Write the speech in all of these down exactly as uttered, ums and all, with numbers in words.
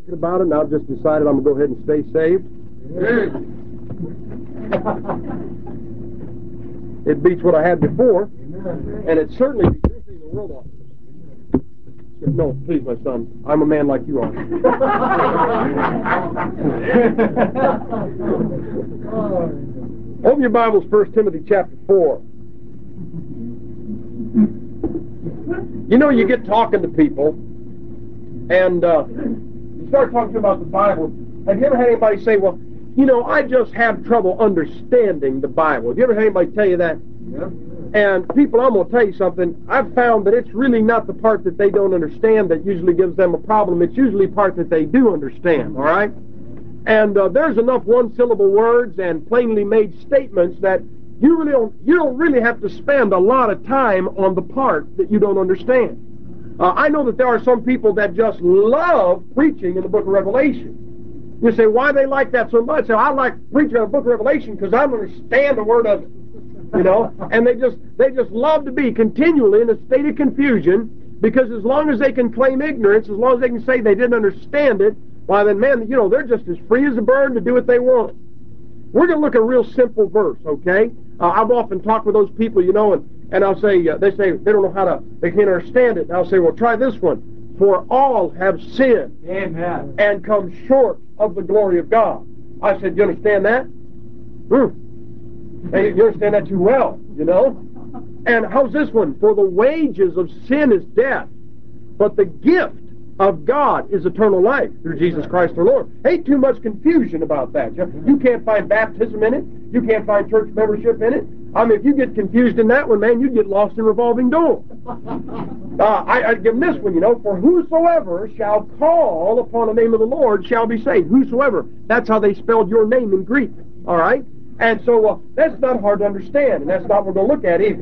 thinking about it, and I've just decided I'm going to go ahead and stay saved. It beats what I had before, and it certainly beats anything in the world off. No, please, my son. I'm a man like you are. Open your Bibles, First Timothy chapter four. You know, you get talking to people, and uh, you start talking about the Bible. Have you ever had anybody say, well, you know, I just have trouble understanding the Bible? Have you ever had anybody tell you that? Yeah. And people, I'm going to tell you something. I've found that it's really not the part that they don't understand that usually gives them a problem. It's usually the part that they do understand, all right? And uh, there's enough one-syllable words and plainly made statements that you really don't, you don't really have to spend a lot of time on the part that you don't understand. Uh, I know that there are some people that just love preaching in the book of Revelation. You say, why they like that so much? So I like preaching in the book of Revelation because I understand the word of it. You know, and they just they just love to be continually in a state of confusion, because as long as they can claim ignorance, as long as they can say they didn't understand it, why then, man, you know, they're just as free as a bird to do what they want. We're going to look at a real simple verse, okay? Uh, I've often talked with those people, you know, and, and I'll say, uh, they say they don't know how to, they can't understand it. And I'll say, well, try this one. For all have sinned. Amen. And come short of the glory of God. I said, you understand that? Hmm. Hey, you understand that too well, you know? And how's this one? For the wages of sin is death, but the gift of God is eternal life through Jesus Christ our Lord. Ain't too much confusion about that. You can't find baptism in it. You can't find church membership in it. I mean, if you get confused in that one, man, you get lost in revolving door. Uh, I, I give them this one, you know, for whosoever shall call upon the name of the Lord shall be saved. Whosoever. That's how they spelled your name in Greek, all right? And so uh, that's not hard to understand, and that's not what we're going to look at either.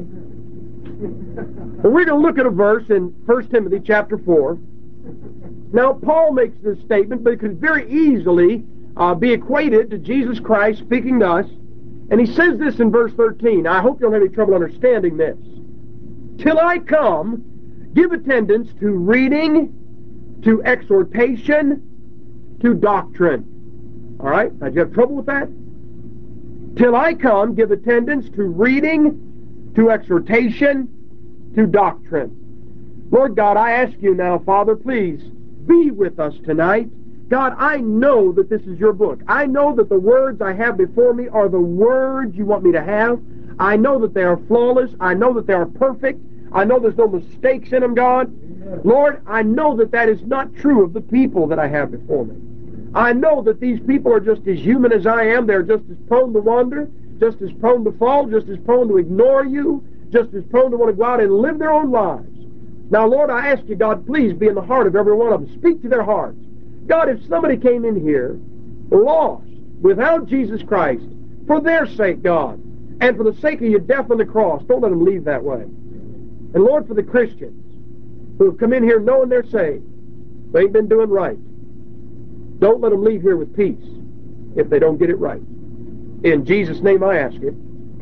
But we're going to look at a verse in First Timothy chapter four. Now, Paul makes this statement, but it could very easily uh, be equated to Jesus Christ speaking to us. And he says this in verse thirteen. I hope you don't have any trouble understanding this. Till I come, give attendance to reading, to exhortation, to doctrine. All right? Now, do you have trouble with that? Till I come, give attendance to reading, to exhortation, to doctrine. Lord God, I ask you now, Father, please be with us tonight. God, I know that this is your book. I know that the words I have before me are the words you want me to have. I know that they are flawless. I know that they are perfect. I know there's no mistakes in them, God. Lord, I know that that is not true of the people that I have before me. I know that these people are just as human as I am. They're just as prone to wander, just as prone to fall, just as prone to ignore you, just as prone to want to go out and live their own lives. Now, Lord, I ask you, God, please be in the heart of every one of them. Speak to their hearts. God, if somebody came in here lost, without Jesus Christ, for their sake, God, and for the sake of your death on the cross, don't let them leave that way. And Lord, for the Christians who have come in here knowing they're saved, they ain't been doing right, don't let them leave here with peace if they don't get it right. In Jesus' name I ask it.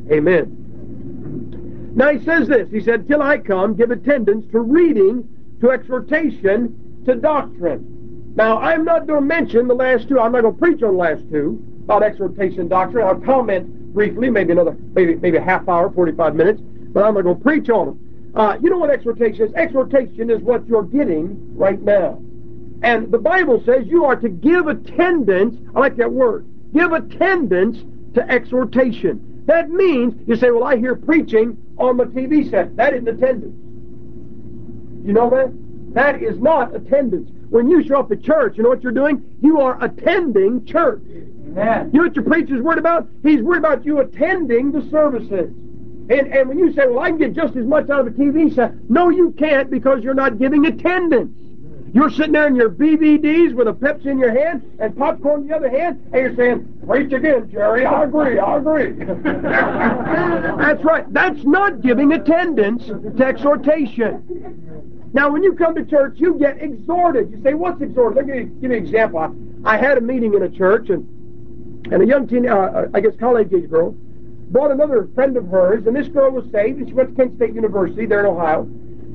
Amen. Now he says this. He said, till I come, give attendance to reading, to exhortation, to doctrine. Now, I'm not going to mention the last two. I'm not going to preach on the last two about exhortation and doctrine. I'll comment briefly, maybe another, maybe maybe a half hour, forty-five minutes, but I'm not going to preach on them. Uh, you know what exhortation is? Exhortation is what you're getting right now. And the Bible says you are to give attendance, I like that word, give attendance to exhortation. That means, you say, well, I hear preaching on the T V set. That isn't attendance. You know that? That is not attendance. When you show up at church, you know what you're doing? You are attending church. Amen. You know what your preacher's worried about? He's worried about you attending the services. And, and when you say, well, I can get just as much out of a T V set, no, you can't, because you're not giving attendance. You're sitting there in your B V Ds with a Pepsi in your hand and popcorn in the other hand, and you're saying, preach again, Jerry, I agree, I agree. That's right. That's not giving attendance to exhortation. Now, when you come to church, you get exhorted. You say, what's exhorted? Let me give you an example. I, I had a meeting in a church, and, and a young teen, uh, I guess college-age girl, brought another friend of hers, and this girl was saved, and she went to Kent State University there in Ohio.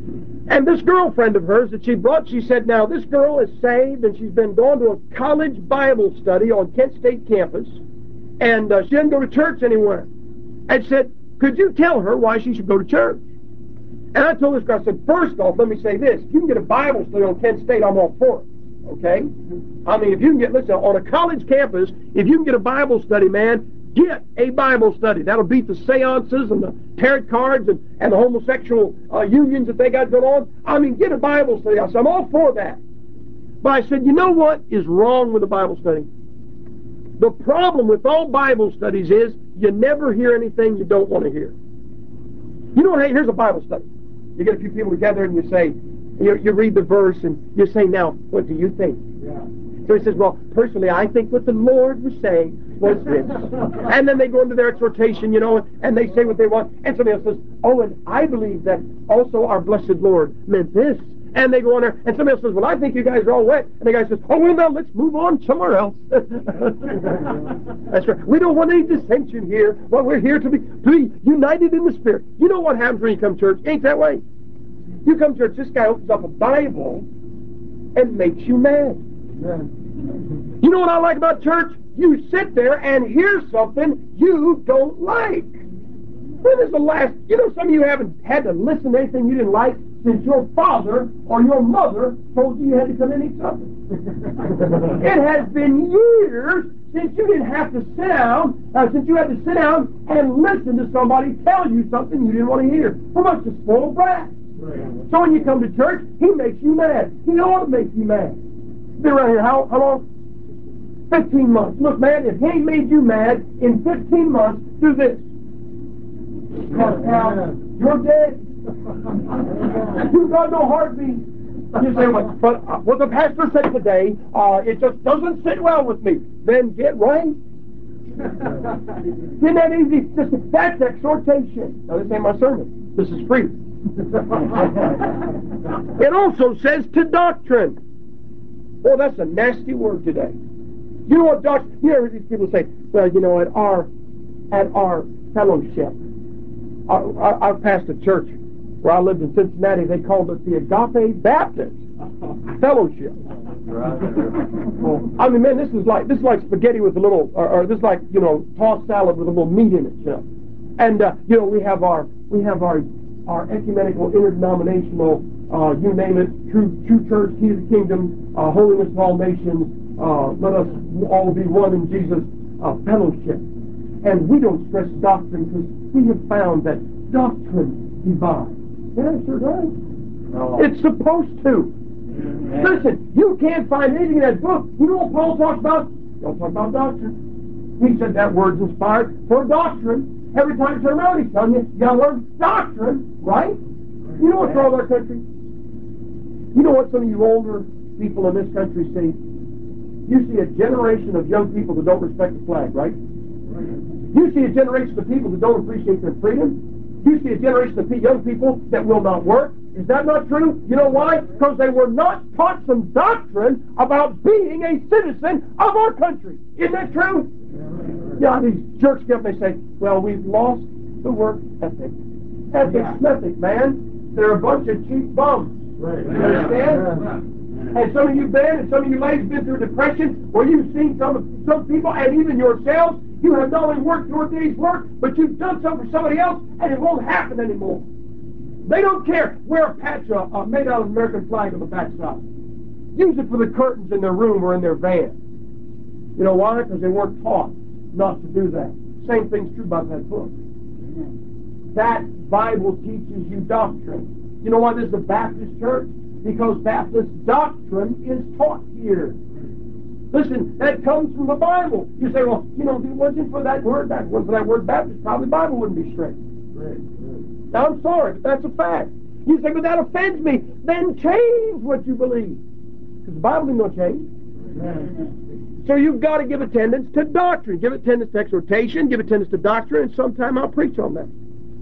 And this girlfriend of hers that she brought, she said, now this girl is saved and she's been going to a college Bible study on Kent State campus, and uh, she doesn't go to church anywhere. And said, could you tell her why she should go to church? And I told this girl, I said, first off, let me say this. If you can get a Bible study on Kent State, I'm all for it. Okay? I mean, if you can get, listen, on a college campus, if you can get a Bible study, man, get a Bible study. That'll beat the seances and the tarot cards and, and the homosexual uh, unions that they got going on. I mean, get a Bible study. I said, I'm all for that. But I said, you know what is wrong with a Bible study? The problem with all Bible studies is you never hear anything you don't want to hear. You know what? Hey, here's a Bible study. You get a few people together and you say, you, you read the verse and you say, now, what do you think? Yeah. So he says, well, personally, I think what the Lord was saying was this. And then they go into their exhortation, you know, and they say what they want. And somebody else says, oh, and I believe that also our blessed Lord meant this. And they go on there, and somebody else says, well, I think you guys are all wet. And the guy says, oh, well, now let's move on somewhere else. That's right. We don't want any dissension here. Well, we're here to be, to be united in the Spirit. You know what happens when you come to church? Ain't that way? You come to church, this guy opens up a Bible and makes you mad. You know what I like about church? You sit there and hear something you don't like. When is the last, you know, some of you haven't had to listen to anything you didn't like since your father or your mother told you you had to come and eat something. It has been years since you didn't have to sit down, uh, since you had to sit down and listen to somebody tell you something you didn't want to hear. How much to spoil brat? Right. So when you come to church, he makes you mad. He ought to make you mad. Been around here how, how long? fifteen months. Look, man, if he ain't made you mad in fifteen months, do this. Now, you're dead. You've got no heartbeat. You say, well, but uh, what the pastor said today, uh, it just doesn't sit well with me. Then get right. Isn't that easy? Just, that's exhortation. Now, this ain't my sermon. This is free. It also says to doctrine. Well, that's a nasty word today. You know what doctrine? You ever hear these people say, well, you know, at our at our fellowship, I, I, I've passed a church where I lived in Cincinnati. They called it the Agape Baptist Fellowship. Well, I mean, man, this is like this is like spaghetti with a little, or, or this is like, you know, tossed salad with a little meat in it, you know. And uh, you know, we have our we have our our ecumenical, interdenominational, uh, you name it, true true church, key of the kingdom, uh, holiness of all nations. Uh, let us all be one in Jesus, uh, fellowship. And we don't stress doctrine because we have found that doctrine divides. Yeah, it sure does. No. It's supposed to. Yeah. Listen, you can't find anything in that book. You know what Paul talks about? Don't talk about doctrine. He said that word's inspired for doctrine. Every time you turn around, he's telling you, you got to learn doctrine, right? You know what's wrong with our country? You know what some of you older people in this country see? You see a generation of young people that don't respect the flag, right? You see a generation of people that don't appreciate their freedom. You see a generation of young people that will not work. Is that not true? You know why? Because they were not taught some doctrine about being a citizen of our country. Isn't that true? Yeah, these jerks get up and they say, well, we've lost the work ethic. Ethic, ethic, man. They're a bunch of cheap bums. Right. You understand? Yeah. And some of you men and some of you ladies have been through depression where you've seen some some people and even yourselves, you have not only worked your day's work, but you've done something for somebody else and it won't happen anymore. They don't care. Wear a patch uh, uh, made out of American flag on the backside. Use it for the curtains in their room or in their van. You know why? Because they weren't taught not to do that. Same thing's true about that book. That Bible teaches you doctrine. You know why this is a Baptist church? Because Baptist doctrine is taught here. Listen, that comes from the Bible. You say, well, you know, if it wasn't for that word, that wasn't for that word Baptist, probably the Bible wouldn't be straight. Right, right. Now, I'm sorry, but that's a fact. You say, but that offends me. Then change what you believe. Because the Bible ain't going to change. Right. So you've got to give attendance to doctrine. Give attendance to exhortation. Give attendance to doctrine. And sometime I'll preach on that.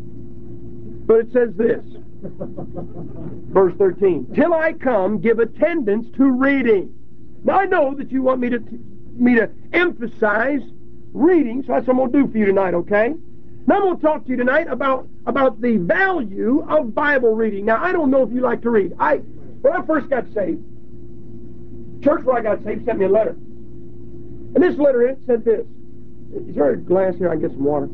But it says this. Verse thirteen. Till I come, give attendance to reading. Now I know that you want me to me to emphasize reading, so that's what I'm going to do for you tonight, okay? Now I'm going to talk to you tonight about, about the value of Bible reading. Now, I don't know if you like to read. I When I first got saved, church where I got saved sent me a letter. And this letter in it said this. Is there a glass here? I can get some water.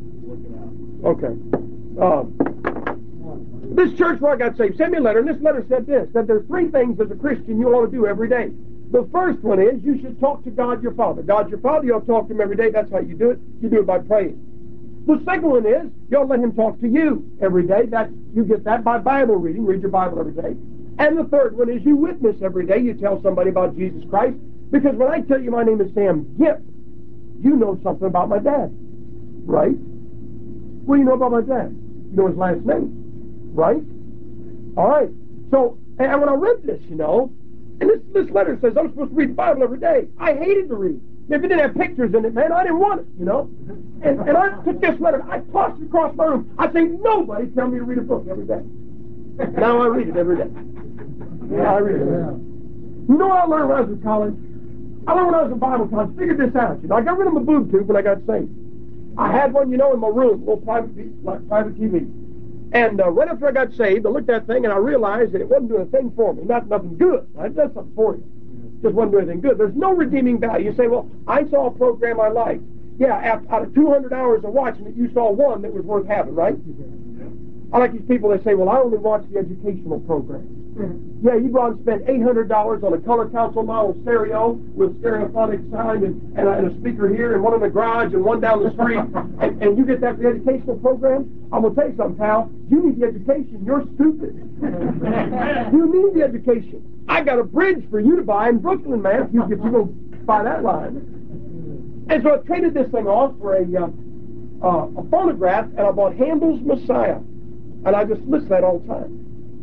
Okay. Um, this church where I got saved sent me a letter, and this letter said this, that there's three things as a Christian you ought to do every day. The first one is you should talk to God your Father. God your Father, you ought to talk to Him every day. That's how you do it. You do it by praying. The second one is you ought to let Him talk to you every day. That's, you get that by Bible reading. Read your Bible every day. And the third one is you witness every day. You tell somebody about Jesus Christ. Because when I tell you my name is Sam Gipp, you know something about my dad. Right? What do you know about my dad? You know his last name. Right? All right. So, and when I read this, you know, and this, this letter says I'm supposed to read the Bible every day. I hated to read. If it didn't have pictures in it, man, I didn't want it, you know. And, and I took this letter, I tossed it across my room. I say, nobody tell me to read a book every day. Now I read it every day. Yeah, I read it every day. You know what I learned when I was in college? I learned when I was in Bible college, figured this out. You know, I got rid of my boob tube when I got saved. I had one, you know, in my room, a little private, like private T V. And uh, right after I got saved, I looked at that thing and I realized that it wasn't doing a thing for me. Not nothing good. It does something for you. Just wasn't doing anything good. There's no redeeming value. You say, well, I saw a program I liked. Yeah, out of two hundred hours of watching it, you saw one that was worth having, right? I like these people that say, well, I only watch the educational program. Yeah, you go out and spend eight hundred dollars on a color console model stereo with stereophonic sound and, and, a, and a speaker here and one in the garage and one down the street, and, and you get that for the educational program? I'm going to tell you something, pal. You need the education. You're stupid. You need the education. I got a bridge for you to buy in Brooklyn, man, if you, if you go buy that line. And so I traded this thing off for a, uh, uh, a phonograph, and I bought Handel's Messiah. And I just listened to that all the time.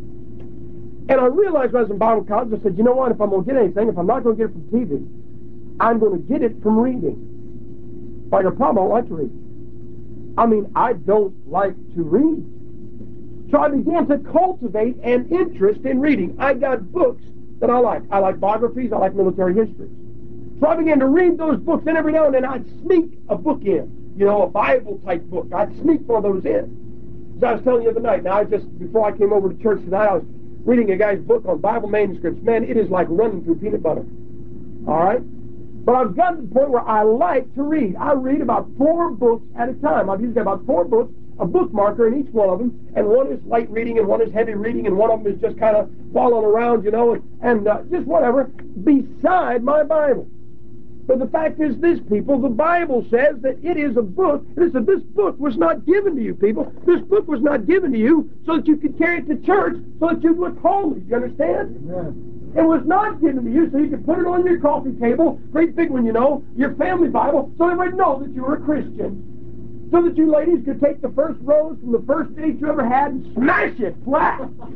And I realized when I was in Bible college, I said, you know what, if I'm going to get anything, if I'm not going to get it from T V, I'm going to get it from reading. But your problem, I don't like to read. I mean, I don't like to read. So I began to cultivate an interest in reading. I got books that I like. I like biographies, I like military history. So I began to read those books, and every now and then I'd sneak a book in. You know, a Bible-type book. I'd sneak one of those in. As I was telling you the other night, now I just, before I came over to church tonight, I was reading a guy's book on Bible manuscripts. Man, it is like running through peanut butter. All right? But I've gotten to the point where I like to read. I read about four books at a time. I've usually got about four books, a bookmarker in each one of them, and one is light reading, and one is heavy reading, and one of them is just kind of following around, you know, and, and uh, just whatever, beside my Bible. But the fact is this, people, the Bible says that it is a book. Listen, this book was not given to you, people. This book was not given to you so that you could carry it to church, so that you would holy. You understand? Amen. It was not given to you so you could put it on your coffee table, great big one, you know, your family Bible, so everybody know that you were a Christian. So that you ladies could take the first rose from the first date you ever had and smash it flat.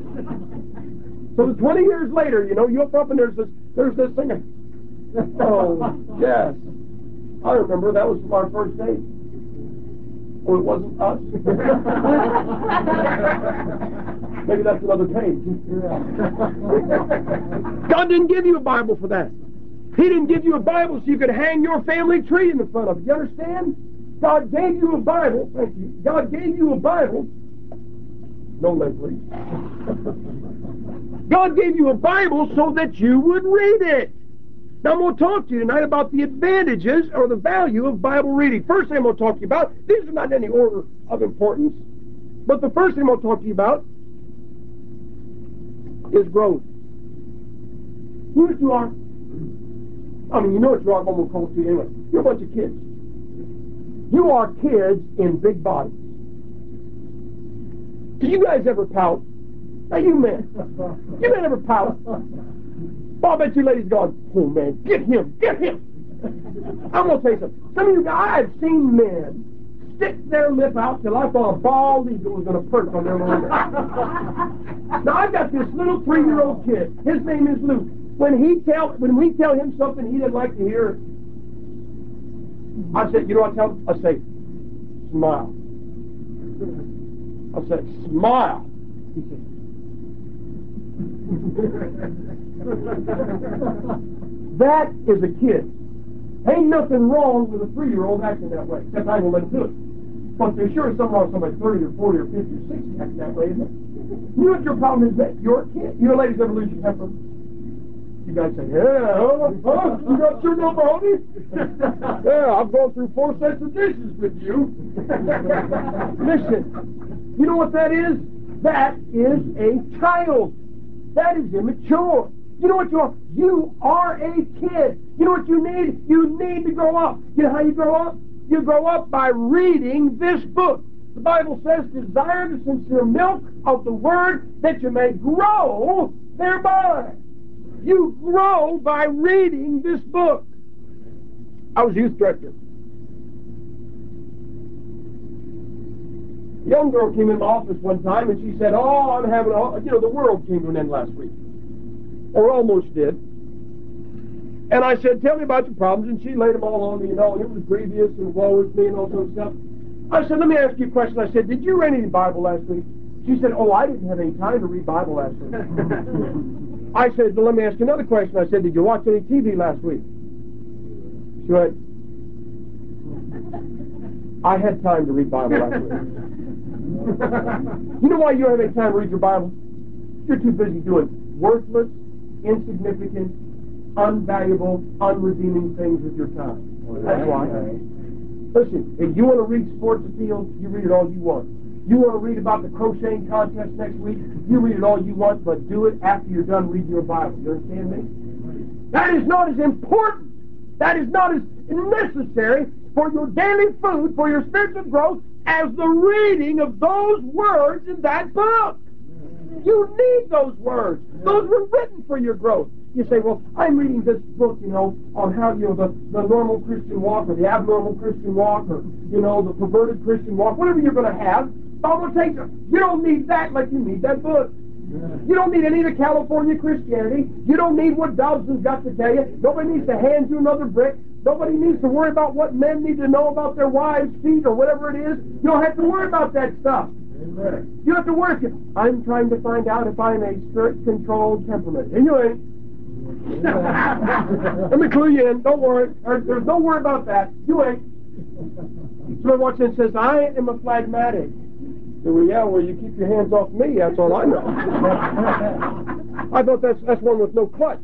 So that twenty years later, you know, you open up and there's this, there's this thing. Oh, yes. I remember that was from our first date. Oh, it wasn't us? Maybe that's another page. God didn't give you a Bible for that. He didn't give you a Bible so you could hang your family tree in the front of it. You understand? God gave you a Bible. Thank you. God gave you a Bible. No lead, please. God gave you a Bible so that you would read it. Now, I'm going to talk to you tonight about the advantages or the value of Bible reading. First thing I'm going to talk to you about, these are not in any order of importance, but the first thing I'm going to talk to you about is growth. You know what you are? I mean, you know what you are, I'm going to call it to you anyway. You're a bunch of kids. You are kids in big bodies. Do you guys ever pout? Now, you men. You men ever pout? Well, I bet you ladies going, oh man, get him, get him. I'm going to tell you something. Some of you guys, I've seen men stick their lip out till I thought a bald eagle was going to perch on their little lip. Now, I've got this little three-year-old kid. His name is Luke. When he tell, when we tell him something he didn't like to hear, I said, you know what I tell him? I say, smile. I said, smile. He said, that is a kid. Ain't nothing wrong with a three-year-old acting that way, except I will let him do it. But there's sure something wrong with somebody thirty or forty or fifty or sixty acting that way, isn't it? You know what your problem is, that you're a kid. You know, ladies ever lose your temper? You guys say, yeah, oh, oh, you got your number, honey? Yeah, I've gone through four sets of dishes with you. Listen, you know what that is? That is a child. That is immature. You know what you are? You are a kid. You know what you need? You need to grow up. You know how you grow up? You grow up by reading this book. The Bible says, desire the sincere milk of the Word that you may grow thereby. You grow by reading this book. I was youth director. A young girl came in my office one time and she said, oh, I'm having a, you know, the world came to an end last week. Or almost did. And I said, tell me about your problems. And she laid them all on me, you know, and it was grievous and woe is me and all sorts of stuff. I said, let me ask you a question. I said, did you read any Bible last week? She said, oh, I didn't have any time to read Bible last week. I said, well, let me ask you another question. I said, did you watch any T V last week? She went, I had time to read Bible last week. You know why you don't have any time to read your Bible? You're too busy doing worthless, insignificant, unvaluable, unredeeming things with your time. That's why. Listen, if you want to read sports appeal, you read it all you want. You want to read about the crocheting contest next week, you read it all you want, but do it after you're done reading your Bible. You understand me? That is not as important. That is not as necessary for your daily food, for your spiritual growth, as the reading of those words in that book. You need those words. Those were written for your growth. You say, well, I'm reading this book, you know, on how, you know, the, the normal Christian walk or the abnormal Christian walk or, you know, the perverted Christian walk, whatever you're going to have. Bible takes it. You don't need that like you need that book. You don't need any of the California Christianity. You don't need what Dobson's got to tell you. Nobody needs to hand you another brick. Nobody needs to worry about what men need to know about their wives' feet or whatever it is. You don't have to worry about that stuff. Amen. You have to work it. I'm trying to find out if I'm a spirit-controlled temperament. And you ain't. Let me clue you in. Don't worry. There's no worry about that. You ain't. Somebody walks in and says, I am a phlegmatic. So, well, yeah, well, you keep your hands off me. That's all I know. I thought that's that's one with no clutch.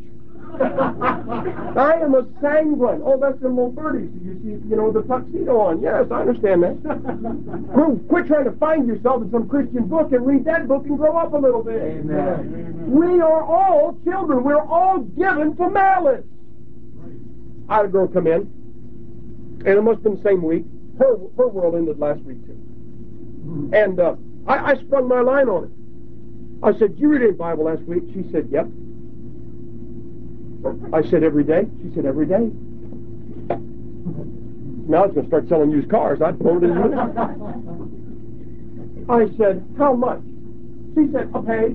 I am a sanguine. Oh, that's them little birdies. You see, you know, the tuxedo on. Yes, I understand that. Well, quit trying to find yourself in some Christian book and read that book and grow up a little bit. Amen. We are all children. We're all given to malice. I had a girl come in, and it must have been the same week. Her, her world ended last week, too. And uh, I, I sprung my line on her. I said, did you read any Bible last week? She said, yep. I said, every day? She said, every day. Now I was going to start selling used cars. I'd blow it in a minute. I said, how much? She said, a page.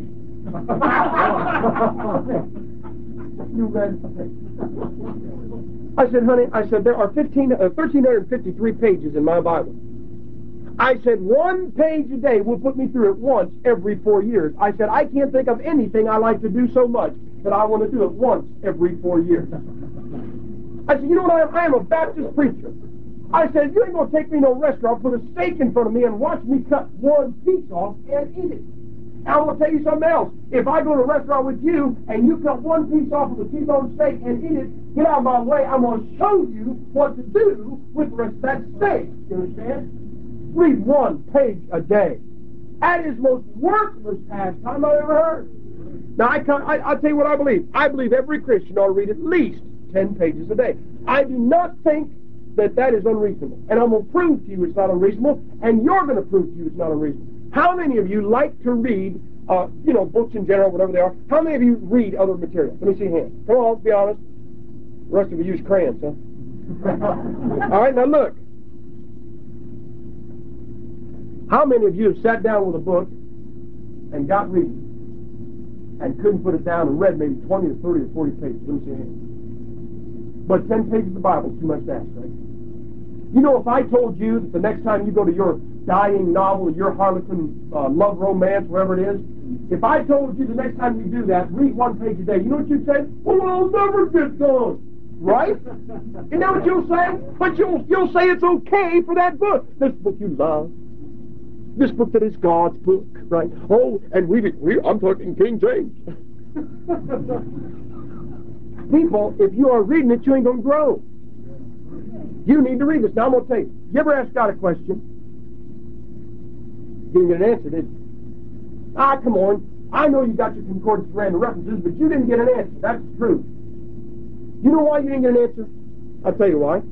You read a page. I said, honey, I said, there are fifteen, uh, one thousand three hundred fifty-three pages in my Bible. I said, one page a day will put me through it once every four years. I said, I can't think of anything I like to do so much that I want to do it once every four years. I said, you know what I am? I am a Baptist preacher. I said, you ain't going to take me to no restaurant, put a steak in front of me and watch me cut one piece off and eat it. And I'm going to tell you something else. If I go to a restaurant with you and you cut one piece off of a T-bone steak and eat it, get out of my way. I'm going to show you what to do with the rest of that steak. You understand? Read one page a day. That is the most worthless pastime I've ever heard. Now, I can't, I, I'll tell you what I believe. I believe every Christian ought to read at least ten pages a day. I do not think that that is unreasonable. And I'm going to prove to you it's not unreasonable, and you're going to prove to you it's not unreasonable. How many of you like to read, uh, you know, books in general, whatever they are? How many of you read other material? Let me see hands. Come on, be honest. The rest of you use crayons, huh? All right, now look. How many of you have sat down with a book and got reading and couldn't put it down and read maybe twenty or thirty or forty pages? Let me see your hand. But ten pages of the Bible is too much to ask, right? You know, if I told you that the next time you go to your dying novel or your Harlequin uh, love romance, wherever it is, if I told you the next time you do that, read one page a day, you know what you'd say? Well, I'll never get done. Right? You know what you'll say? But you'll, you'll say it's okay for that book. This book you love. This book that is God's book, right? Oh, and we, we I'm talking King James. People, if you are reading it, you ain't going to grow. You need to read this. Now, I'm going to tell you. You ever ask God a question? You didn't get an answer, did you? Ah, come on. I know you got your concordance and random references, but you didn't get an answer. That's true. You know why you didn't get an answer? I'll tell you why.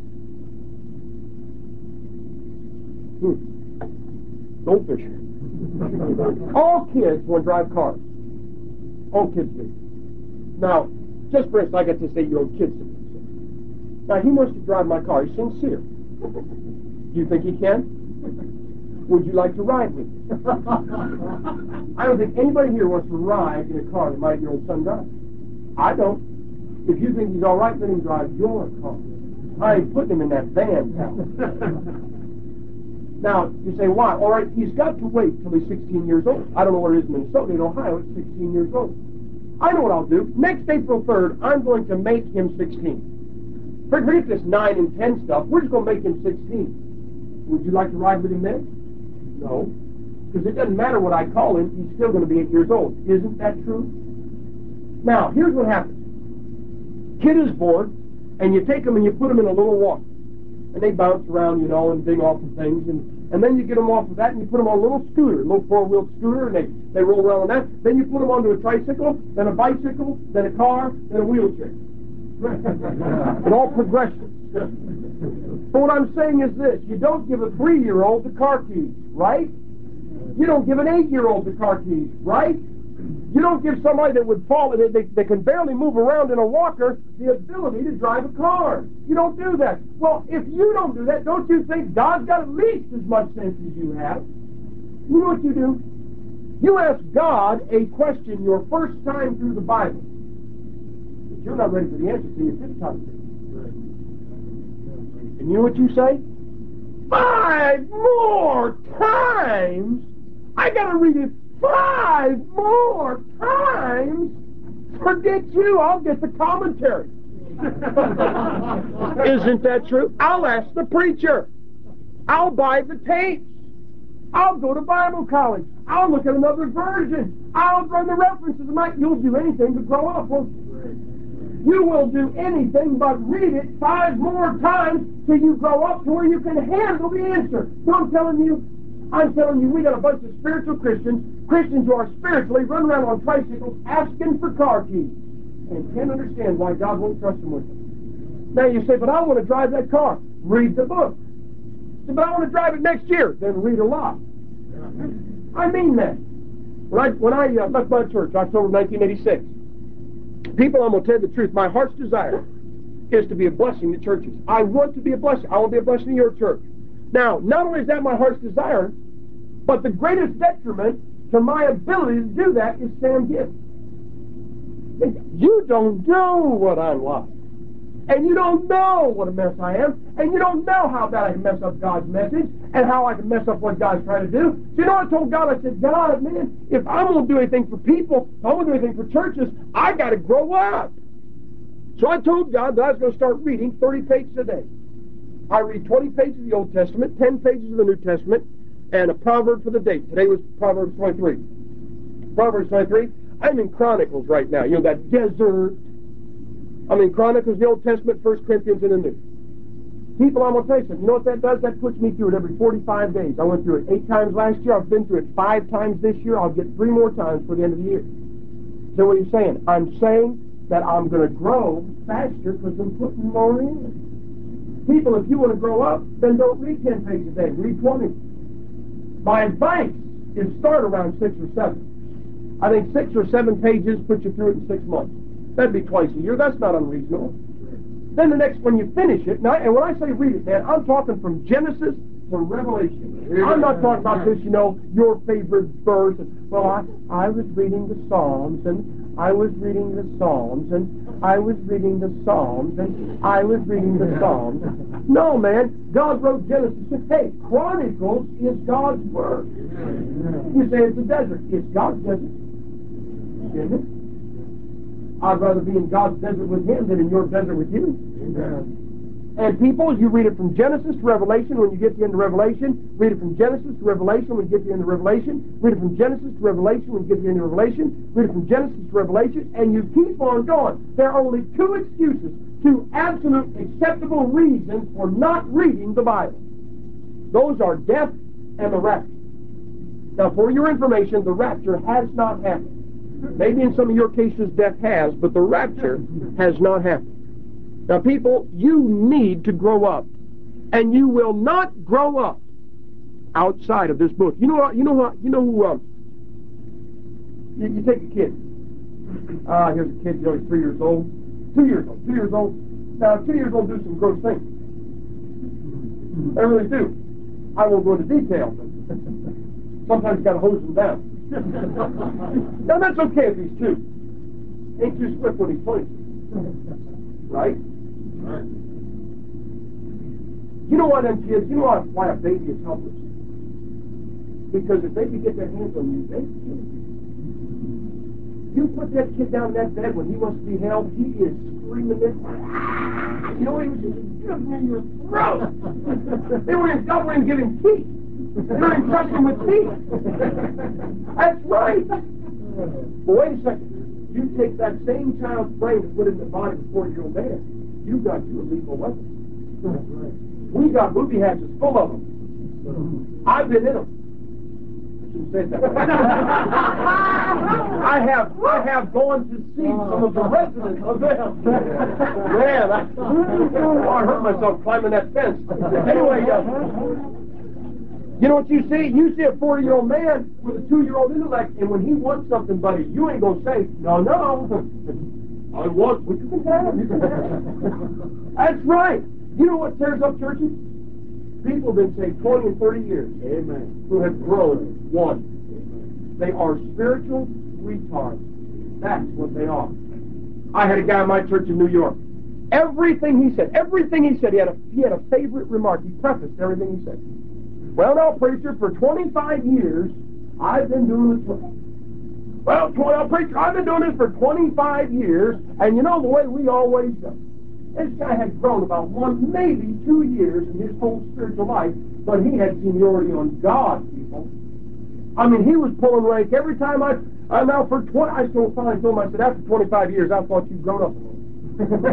Hmm. Goldfish. All kids want to drive cars. All kids do. Now, just for instance, I got this eight-year-old kid sitting there. Now, he wants to drive my car. He's sincere. Do you think he can? Would you like to ride with me? I don't think anybody here wants to ride in a car that my eight-year-old son drives. I don't. If you think he's all right, let him drive your car. I ain't putting him in that van, pal. Now, you say, why? All right, he's got to wait till he's sixteen years old. I don't know where it is in Minnesota. In Ohio, it's sixteen years old. I know what I'll do. Next April third, I'm going to make him sixteen. Forget this nine and ten stuff. We're just going to make him sixteen. Would you like to ride with him then? No. Because it doesn't matter what I call him, he's still going to be eight years old. Isn't that true? Now, here's what happens. Kid is born, and you take him and you put him in a little walker. And they bounce around, you know, and ding off of things. And, and then you get them off of that, and you put them on a little scooter, a little four-wheeled scooter, and they, they roll around on that. Then you put them onto a tricycle, then a bicycle, then a car, then a wheelchair. It all progresses. But what I'm saying is this. You don't give a three-year-old the car keys, right? You don't give an eight-year-old the car keys, right? You don't give somebody that would fall, they, they, they can barely move around in a walker, the ability to drive a car. You don't do that. Well, if you don't do that, don't you think God's got at least as much sense as you have? You know what you do? You ask God a question your first time through the Bible. But you're not ready for the answer till your fifth time through. And you know what you say? Five more times? I got to read it five more times? Forget you, I'll get the commentary. Isn't that true? I'll ask the preacher. I'll buy the tapes. I'll go to Bible college. I'll look at another version. I'll run the references. You'll do anything to grow up, won't you? You will do anything but read it five more times till you grow up to where you can handle the answer. So I'm telling you, I'm telling you, we got a bunch of spiritual Christians, Christians who are spiritually run around on tricycles asking for car keys and can't understand why God won't trust them with them. Now you say, but I want to drive that car. Read the book. Say, but I want to drive it next year. Then read a lot. I mean that. When I, when I uh, left my church, October nineteen eighty-six, people, I'm going to tell you the truth, my heart's desire is to be a blessing to churches. I want to be a blessing. I want to be a blessing to your church. Now, not only is that my heart's desire, but the greatest detriment to my ability to do that is Sam Gibbs. You don't know what I'm like. And you don't know what a mess I am. And you don't know how bad I can mess up God's message and how I can mess up what God's trying to do. So you know what I told God? I said, God, man, if I'm going to do anything for people, if I'm going to do anything for churches, I got to grow up. So I told God that I was going to start reading thirty pages a day. I read twenty pages of the Old Testament, ten pages of the New Testament, and a proverb for the day. Today was Proverbs twenty-three. Proverbs twenty-three. I'm in Chronicles right now. You know, that desert. I'm in Chronicles, the Old Testament, First Corinthians, and the New. People, I'm going to tell you something. You know what that does? That puts me through it every forty-five days. I went through it eight times last year. I've been through it five times this year. I'll get three more times for the end of the year. So what are you saying? I'm saying that I'm going to grow faster because I'm putting more in. People, if you want to grow up, then don't read ten pages a day. Read twenty. My advice is start around six or seven. I think six or seven pages put you through it in six months. That'd be twice a year. That's not unreasonable. Then the next one you finish it, now, and when I say read it, man, I'm talking from Genesis to Revelation. I'm not talking about this, you know, your favorite verse. And, well, I, I was reading the Psalms, and I was reading the Psalms, and I was reading the Psalms, and I was reading the Psalms. No, man, God wrote Genesis. Hey, Chronicles is God's word. You say it's a desert. It's God's desert. Isn't it? I'd rather be in God's desert with Him than in your desert with you. Amen. And people, you read it from Genesis to Revelation. When you get to the end of Revelation, read it from Genesis to Revelation. When you get to the end of Revelation, read it from Genesis to Revelation. When you get to the end of Revelation, read it from Genesis to Revelation, and you keep on going. There are only two excuses, two absolute acceptable reasons for not reading the Bible. Those are death and the rapture. Now, for your information, the rapture has not happened. Maybe in some of your cases death has, but the rapture has not happened. Now, people, you need to grow up, and you will not grow up outside of this book. You know what? You know what? You know who? Um, you, you take a kid. Ah, uh, here's a kid. You know, he's three years old. Two years old. Two years old. Now, two years old do some gross things. They really do. I won't go into detail, but sometimes you got to hose them down. Now, that's okay if he's two. Ain't too swift when he's twenty. Right? Right. You know why them kids, you know why, why a baby is helpless? Because if they could get their hands on you, they can kill you. You put that kid down in that bed when he wants to be held, he is screaming this. You know, he was just giving you your throat. They were in God, and giving teeth. They were in touch him with teeth. That's right. But wait a second. You take that same child's brain and put it in the body of a forty-year-old man, you've got you a lethal weapon. We got movie hatchets full of them. I've been in them. I shouldn't say that. I have I have gone to see some of the residents of them. Man, I, oh, I hurt myself climbing that fence. Anyway, uh, you know what you see? You see a forty-year-old man with a two-year-old intellect, and when he wants something, buddy, you ain't going to say, no, no, I want what you can have. That's right. You know what tears up churches? People have been saved twenty and thirty years. Amen. Who have grown one. Amen. They are spiritual retards. That's what they are. I had a guy in my church in New York. Everything he said, everything he said, he had a, he had a favorite remark. He prefaced everything he said. Well, now, preacher, for twenty-five years, I've been doing this. Well, well, preacher, I've been doing this for twenty-five years, and you know the way we always do. This guy had grown about one, maybe two years in his whole spiritual life, but he had seniority on God, people. I mean, he was pulling rank every time I, I now for twenty, I still finally told him, I said, after twenty-five years, I thought you'd grown up a little.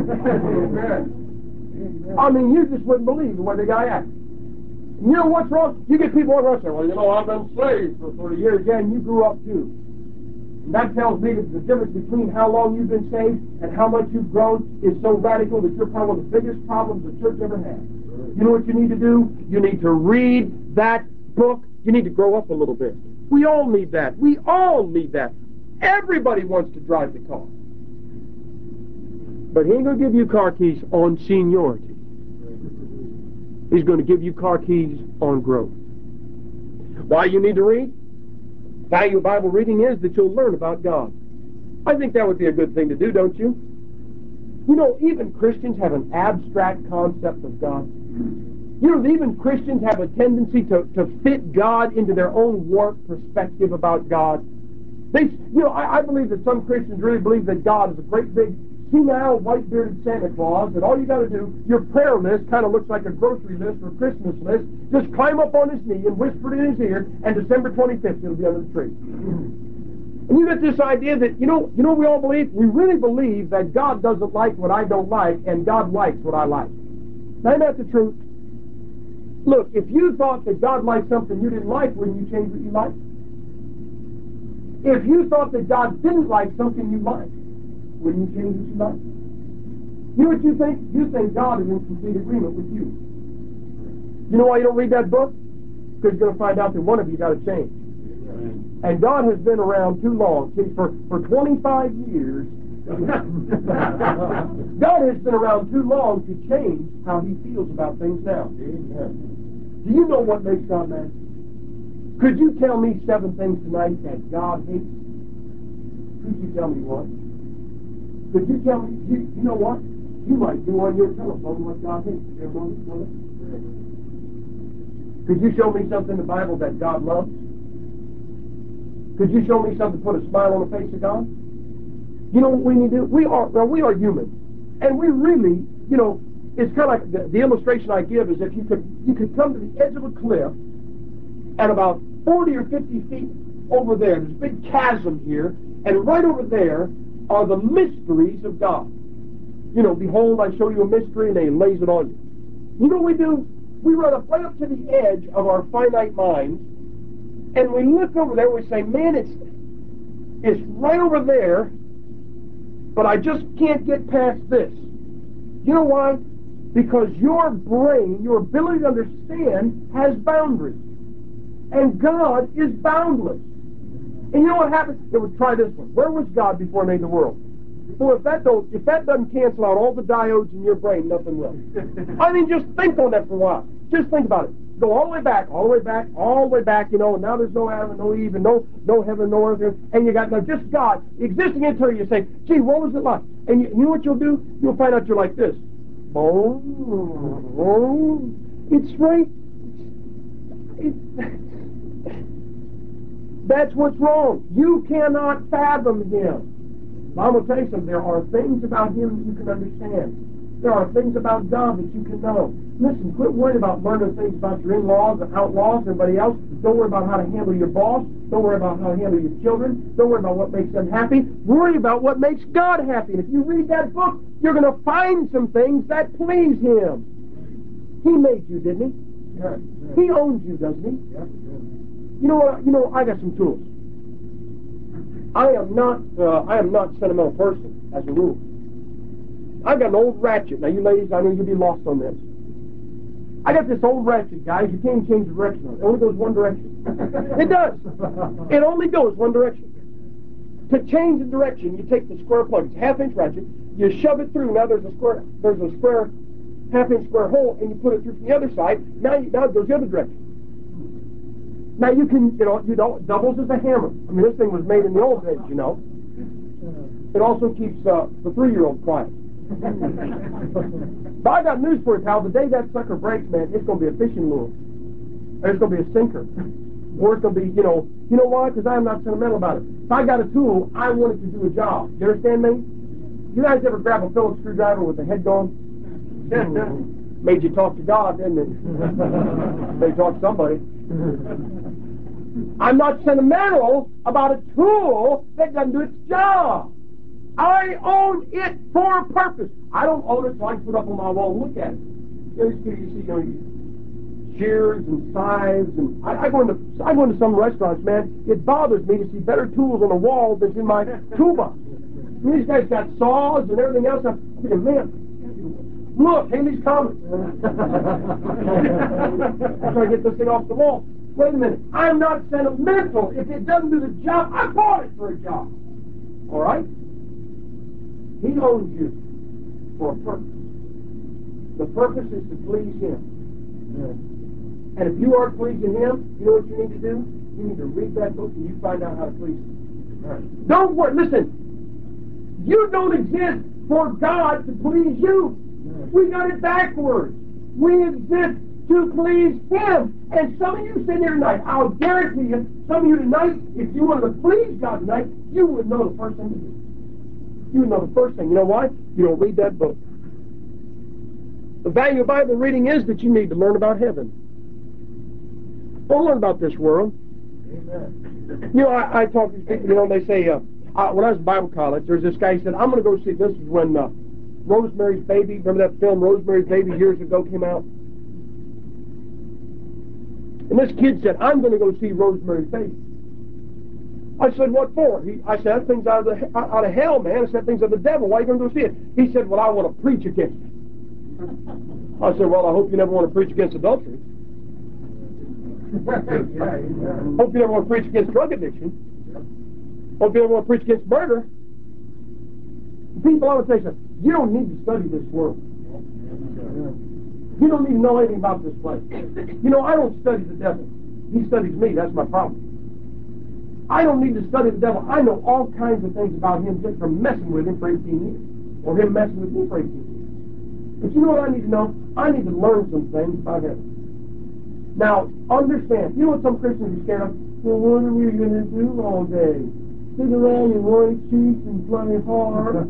Amen. I mean, you just wouldn't believe the way the guy acted. You know what's wrong? You get people on Russia. Well, you know, I've been saved for thirty years, yeah, and you grew up too. And that tells me that the difference between how long you've been saved and how much you've grown is so radical that you're probably one of the biggest problems the church ever had. You know what you need to do? You need to read that book. You need to grow up a little bit. We all need that. We all need that. Everybody wants to drive the car. But he ain't going to give you car keys on seniority. He's going to give you car keys on growth. Why you need to read? Value of Bible reading is that you'll learn about God. I think that would be a good thing to do, don't you? You know, even Christians have an abstract concept of God. You know, even Christians have a tendency to, to fit God into their own warped perspective about God. They, you know, I, I believe that some Christians really believe that God is a great big senile, white-bearded Santa Claus, and all you got to do, your prayer list kind of looks like a grocery list or a Christmas list. Just climb up on his knee and whisper it in his ear, and December twenty-fifth it'll be under the tree. And you get this idea that, you know, you know we all believe? We really believe that God doesn't like what I don't like, and God likes what I like. Now, ain't that the truth? Look, if you thought that God liked something you didn't like, wouldn't you change what you like? If you thought that God didn't like something you liked, wouldn't you change what you like? You know what you think? You think God is in complete agreement with you. You know why you don't read that book? Because you're going to find out that one of you got to change. Amen. And God has been around too long. See, for, for twenty-five years, God has been around too long to change how he feels about things now. Amen. Do you know what makes God mad? Could you tell me seven things tonight that God hates? Could you tell me what? Could you tell me, you, you know what? You might do on your telephone what God hates. You ever know this? Could you show me something in the Bible that God loves? Could you show me something to put a smile on the face of God? You know what we need to do? We are, well, we are human. And we really, you know, it's kind of like the, the illustration I give is if you could, you could come to the edge of a cliff and about forty or fifty feet over there, there's a big chasm here, and right over there are the mysteries of God. You know, behold, I show you a mystery, and he lays it on you. You know what we do? We run up right up to the edge of our finite minds, and we look over there, and we say, man, it's, it's right over there, but I just can't get past this. You know why? Because your brain, your ability to understand, has boundaries. And God is boundless. And you know what happens? It would try this one. Where was God before he made the world? Well, if that don't, if that doesn't cancel out all the diodes in your brain, nothing will. I mean, just think on that for a while. Just think about it. Go all the way back, all the way back, all the way back, you know, and now there's no Adam and no Eve and no, no heaven, no earth, and you got no, just God existing until you say, gee, what was it like? And you, you know what you'll do? You'll find out you're like this. Oh, oh, it's right. It, that's what's wrong. You cannot fathom him. I'm going to tell you something. There are things about him that you can understand. There are things about God that you can know. Listen, quit worrying about learning things about your in-laws and outlaws and everybody else. Don't worry about how to handle your boss. Don't worry about how to handle your children. Don't worry about what makes them happy. Worry about what makes God happy. And if you read that book, you're going to find some things that please him. He made you, didn't he? Yeah, yeah. He owns you, doesn't he? Yeah, yeah. You know what? You know, I got some tools. I am not. Uh, I am not a sentimental person, as a rule. I've got an old ratchet. Now, you ladies, I know you'll be lost on this. I got this old ratchet, guys. You can't change the direction on it. It only goes one direction. It does. It only goes one direction. To change the direction, you take the square plug. It's a half-inch ratchet. You shove it through. Now there's a square. There's a square, half-inch square hole, and you put it through from the other side. Now, you, now it goes the other direction. Now you can, you know, you know, it doubles as a hammer. I mean, this thing was made in the old days, you know. It also keeps uh, the three-year-old quiet. But I got news for you, pal. The day that sucker breaks, man, it's going to be a fishing lure. Or it's going to be a sinker. Or it's going to be, you know, you know why? Because I'm not sentimental about it. If I got a tool, I want it to do a job. You understand me? You guys ever grab a Phillips screwdriver with the head gone? Made you talk to God, didn't it? Made you talk to somebody. I'm not sentimental about a tool that doesn't do its job. I own it for a purpose. I don't own it so I can put it up on my wall and look at it. You know, you see, you know, shears and scythes, and I, I go into I go into some restaurants, man. It bothers me to see better tools on the wall than's in my toolbox. I mean, these guys got saws and everything else. I'm thinking, man, look, Haley's coming. I'm trying to get this thing off the wall. Wait a minute. I'm not sentimental. If it doesn't do the job, I bought it for a job. All right? He owns you for a purpose. The purpose is to please him. Yeah. And if you aren't pleasing him, you know what you need to do? You need to read that book and you find out how to please him. Right. Don't worry. Listen. You don't exist for God to please you. Yeah. We got it backwards. We exist to please him. And some of you sitting here tonight, I'll guarantee you, some of you tonight, if you wanted to please God tonight, you would know the first thing to do. You would know the first thing. You know why? You don't read that book. The value of Bible reading is that you need to learn about heaven. Don't learn about this world. Amen. You know, I, I talk to these people, you know, and they say, uh, uh, when I was in Bible college, there's this guy, he said, I'm going to go see, this is when uh, Rosemary's Baby, remember that film, Rosemary's Baby, years ago came out? And this kid said, I'm going to go see Rosemary's Baby. I said, what for? He, I said, that thing's out of, the, out of hell, man. I said, that thing's of the devil. Why are you going to go see it? He said, well, I want to preach against it. I said, well, I hope you never want to preach against adultery. yeah, yeah. Hope you never want to preach against drug addiction. Hope you never want to preach against murder. People always say, you don't need to study this world. You don't need to know anything about this place. You know, I don't study the devil. He studies me. That's my problem. I don't need to study the devil. I know all kinds of things about him just from messing with him for eighteen years. Or him messing with me for eighteen years. But you know what I need to know? I need to learn some things about heaven. Now, understand. You know what some Christians are scared of? Well, what are we going to do all day? sitting around in white sheets and play hard.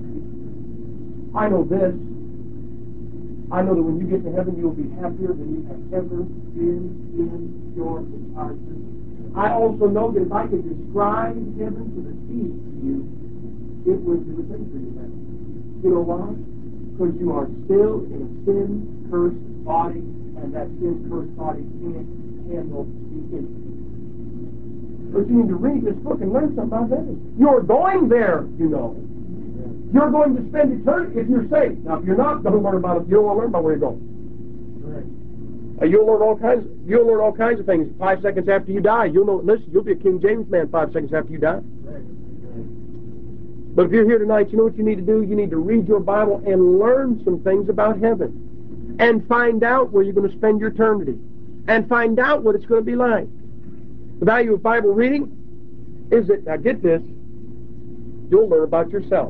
I know this. I know that when you get to heaven, you'll be happier than you have ever been in your entire life. I also know that if I could describe heaven to the T to you, it would do the thing for you now. You know why? Because you are still in a sin-cursed body, and that sin-cursed body can't handle the infinite. But you need to read this book and learn something about heaven. You're going there, you know. You're going to spend eternity if you're saved. Now, if you're not, don't learn about it. You don't want to learn about where you're going. Right. Uh, you'll learn all kinds. You'll learn all kinds of things. Five seconds after you die, you'll know. Listen, you'll be a King James man. Five seconds after you die. Right. But if you're here tonight, you know what you need to do? You need to read your Bible and learn some things about heaven, and find out where you're going to spend your eternity, and find out what it's going to be like. The value of Bible reading is that, now get this, you'll learn about yourself.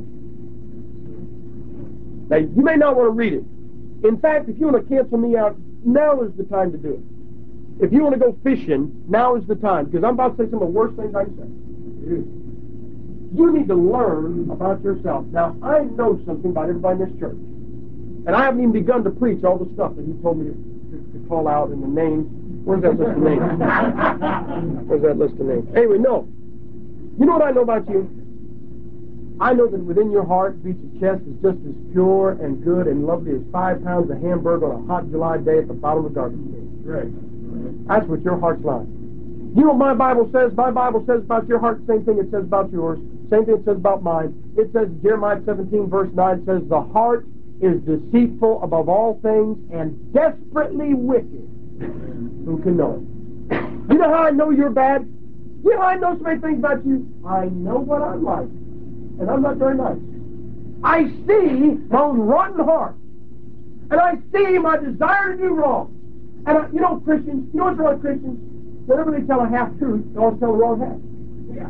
Now, you may not want to read it. In fact, if you want to cancel me out, now is the time to do it. If you want to go fishing, now is the time, because I'm about to say some of the worst things I can say. You need to learn about yourself. Now, I know something about everybody in this church, and I haven't even begun to preach all the stuff that he told me to, to, to call out in the names. Where's that list of names? Where's that list of names? Anyway, no. You know what I know about you? I know that within your heart beats a chest is just as pure and good and lovely as five pounds of hamburger on a hot July day at the bottom of a garbage can. Right. That's what your heart's like. You know what my Bible says? My Bible says about your heart the same thing it says about yours. Same thing it says about mine. It says, Jeremiah seventeen, verse nine, says, the heart is deceitful above all things and desperately wicked. Who can know it? You know how I know you're bad? You know how I know so many things about you? I know what I'm like. And I'm not very nice. I see my own rotten heart. And I see my desire to do wrong. And I, you know, Christians, you know what's wrong with Christians? Whenever they tell a half-truth, they always tell the wrong half. Yeah.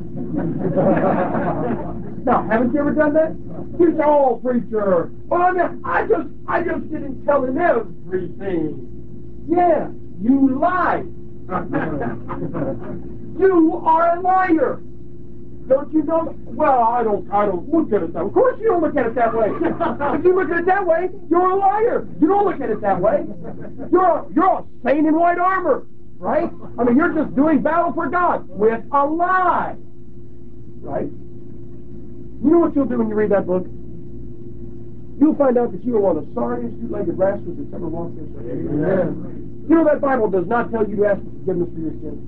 Now, haven't you ever done that? You say, oh, preacher, well, I mean, I just, I just didn't tell him everything. Yeah, you lied. You are a liar. Don't you know? Well, I don't, I don't look at it that way. Of course you don't look at it that way. If you look at it that way, you're a liar. You don't look at it that way. You're a, you're a saint in white armor, right? I mean, you're just doing battle for God with a lie, right? You know what you'll do when you read that book? You'll find out that you are one of the sorriest two-legged rascals that's ever walked this earth. Amen. You know that Bible does not tell you to ask for forgiveness for your sins.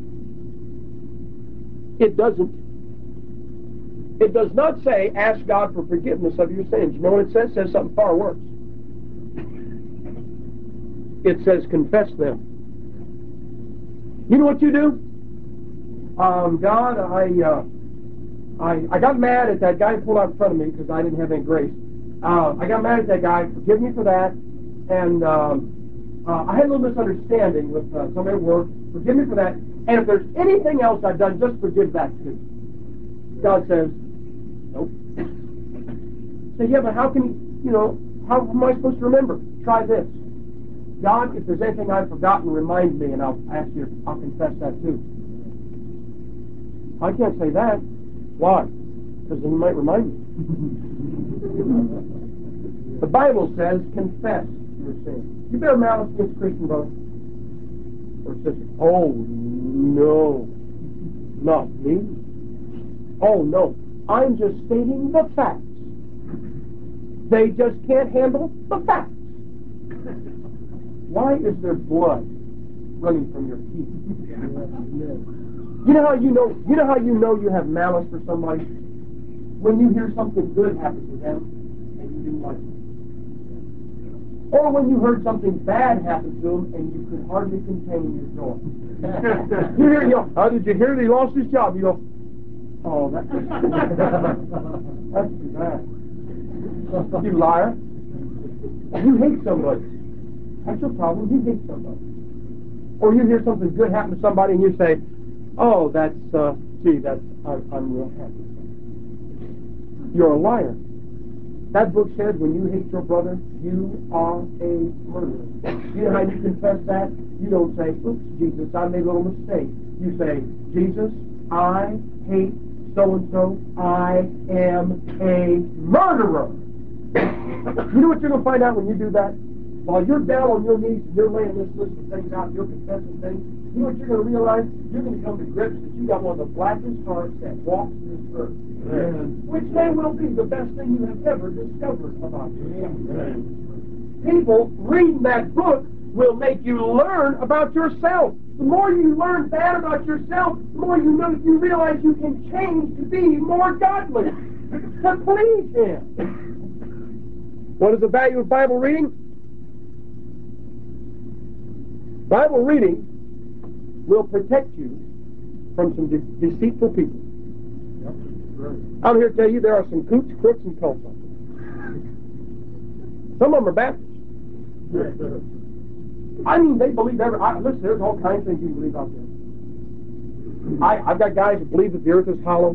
It doesn't. It does not say, ask God for forgiveness of your sins. You know what it says? It says something far worse. It says, confess them. You know what you do? Um, God, I, uh, I, I got mad at that guy who pulled out in front of me because I didn't have any grace. Uh, I got mad at that guy. Forgive me for that. And um, uh, I had a little misunderstanding with uh, somebody at work. Forgive me for that. And if there's anything else I've done, just forgive that too. God says, nope. Say, yeah, but how can, you know, how am I supposed to remember? Try this. God, if there's anything I've forgotten, remind me, and I'll ask you, I'll confess that too. I can't say that. Why? Because then you might remind me. The Bible says, confess your sin. You bear malice against Christian brother or sister. Oh, no. Not me. Oh, no. I'm just stating the facts. They just can't handle the facts. Why is there blood running from your teeth? You know how you know you know how you know you have malice for somebody? When you hear something good happen to them and you didn't like it. Or when you heard something bad happen to them and you could hardly contain your joy. You hear, you know, how did you hear that he lost his job? You go, oh, that's that's too bad. You liar. You hate somebody. That's your problem. You hate somebody. Or you hear something good happen to somebody and you say, oh, that's, uh, gee, that's, I'm, I'm real happy. You're a liar. That book says when you hate your brother, you are a murderer. You know how you confess that? You don't say, oops, Jesus, I made a little mistake. You say, Jesus, I hate so-and-so, I am a murderer. You know what you're going to find out when you do that? While you're down on your knees and you're laying this list of things out, you're confessing things, you know what you're going to realize? You're going to come to grips that you got one of the blackest hearts that walks this earth. Amen. Which may well be the best thing you have ever discovered about yourself. Amen. People reading that book will make you learn about yourself. The more you learn that about yourself, the more you know you realize you can change to be more godly, to please Him. What is the value of Bible reading? Bible reading will protect you from some de- deceitful people. Yep. Right. I'm here to tell you there are some kooks, crooks, and cults out there. Some of them are Baptists. Yes, sir. I mean, they believe every... I, listen, there's all kinds of things you can believe out there. I, I've got guys that believe that the earth is hollow.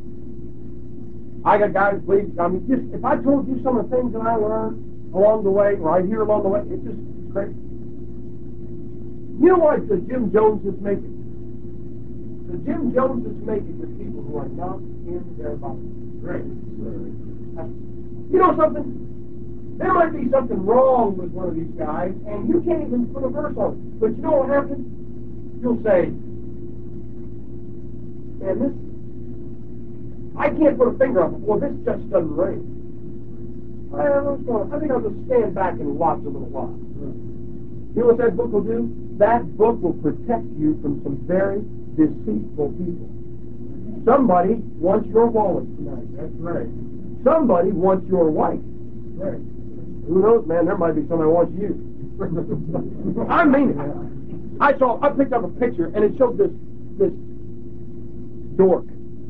I got guys that believe... I mean, just if I told you some of the things that I learned along the way, or I hear along the way, it's just it's crazy. You know why the Jim Jones is making? The Jim Jones is making with people who are not in their Bible. Right. You know something? There might be something wrong with one of these guys, and you can't even put a verse on it. But you know what happens? You'll say, man, this, I can't put a finger on it. Well, this just doesn't ring. I, don't know, I think I'll just stand back and watch a little while. You know what that book will do? That book will protect you from some very deceitful people. Somebody wants your wallet tonight. That's right. Somebody wants your wife. Right. Who knows, man? There might be somebody who wants you. I mean it. I saw. I picked up a picture, and it showed this this dork,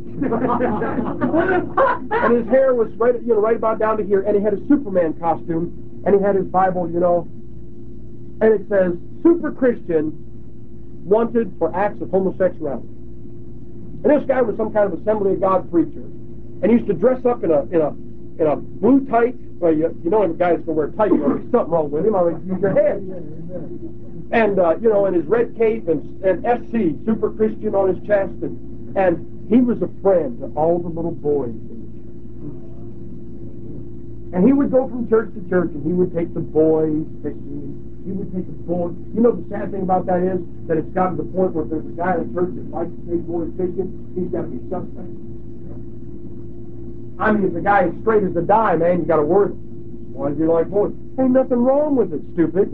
and his hair was right, you know, right about down to here, and he had a Superman costume, and he had his Bible, you know, and it says "Super Christian wanted for acts of homosexuality." And this guy was some kind of Assembly of God preacher, and he used to dress up in a in a in a blue tight. Well, you, you know, if a guy's going to wear tight, you know, there's something wrong with him. I mean, use your head. And, uh, you know, in his red cape and, and S C, Super Christian on his chest. And, and he was a friend to all the little boys in the church. And he would go from church to church, and he would take the boys fishing. He would take the boys. You know, the sad thing about that is that it's gotten to the point where if there's a guy in the church that likes to take boys fishing, he's got to be suspect. I mean, if the guy is straight as a die, man, you got to worry. Why does he like boys? Ain't nothing wrong with it, stupid.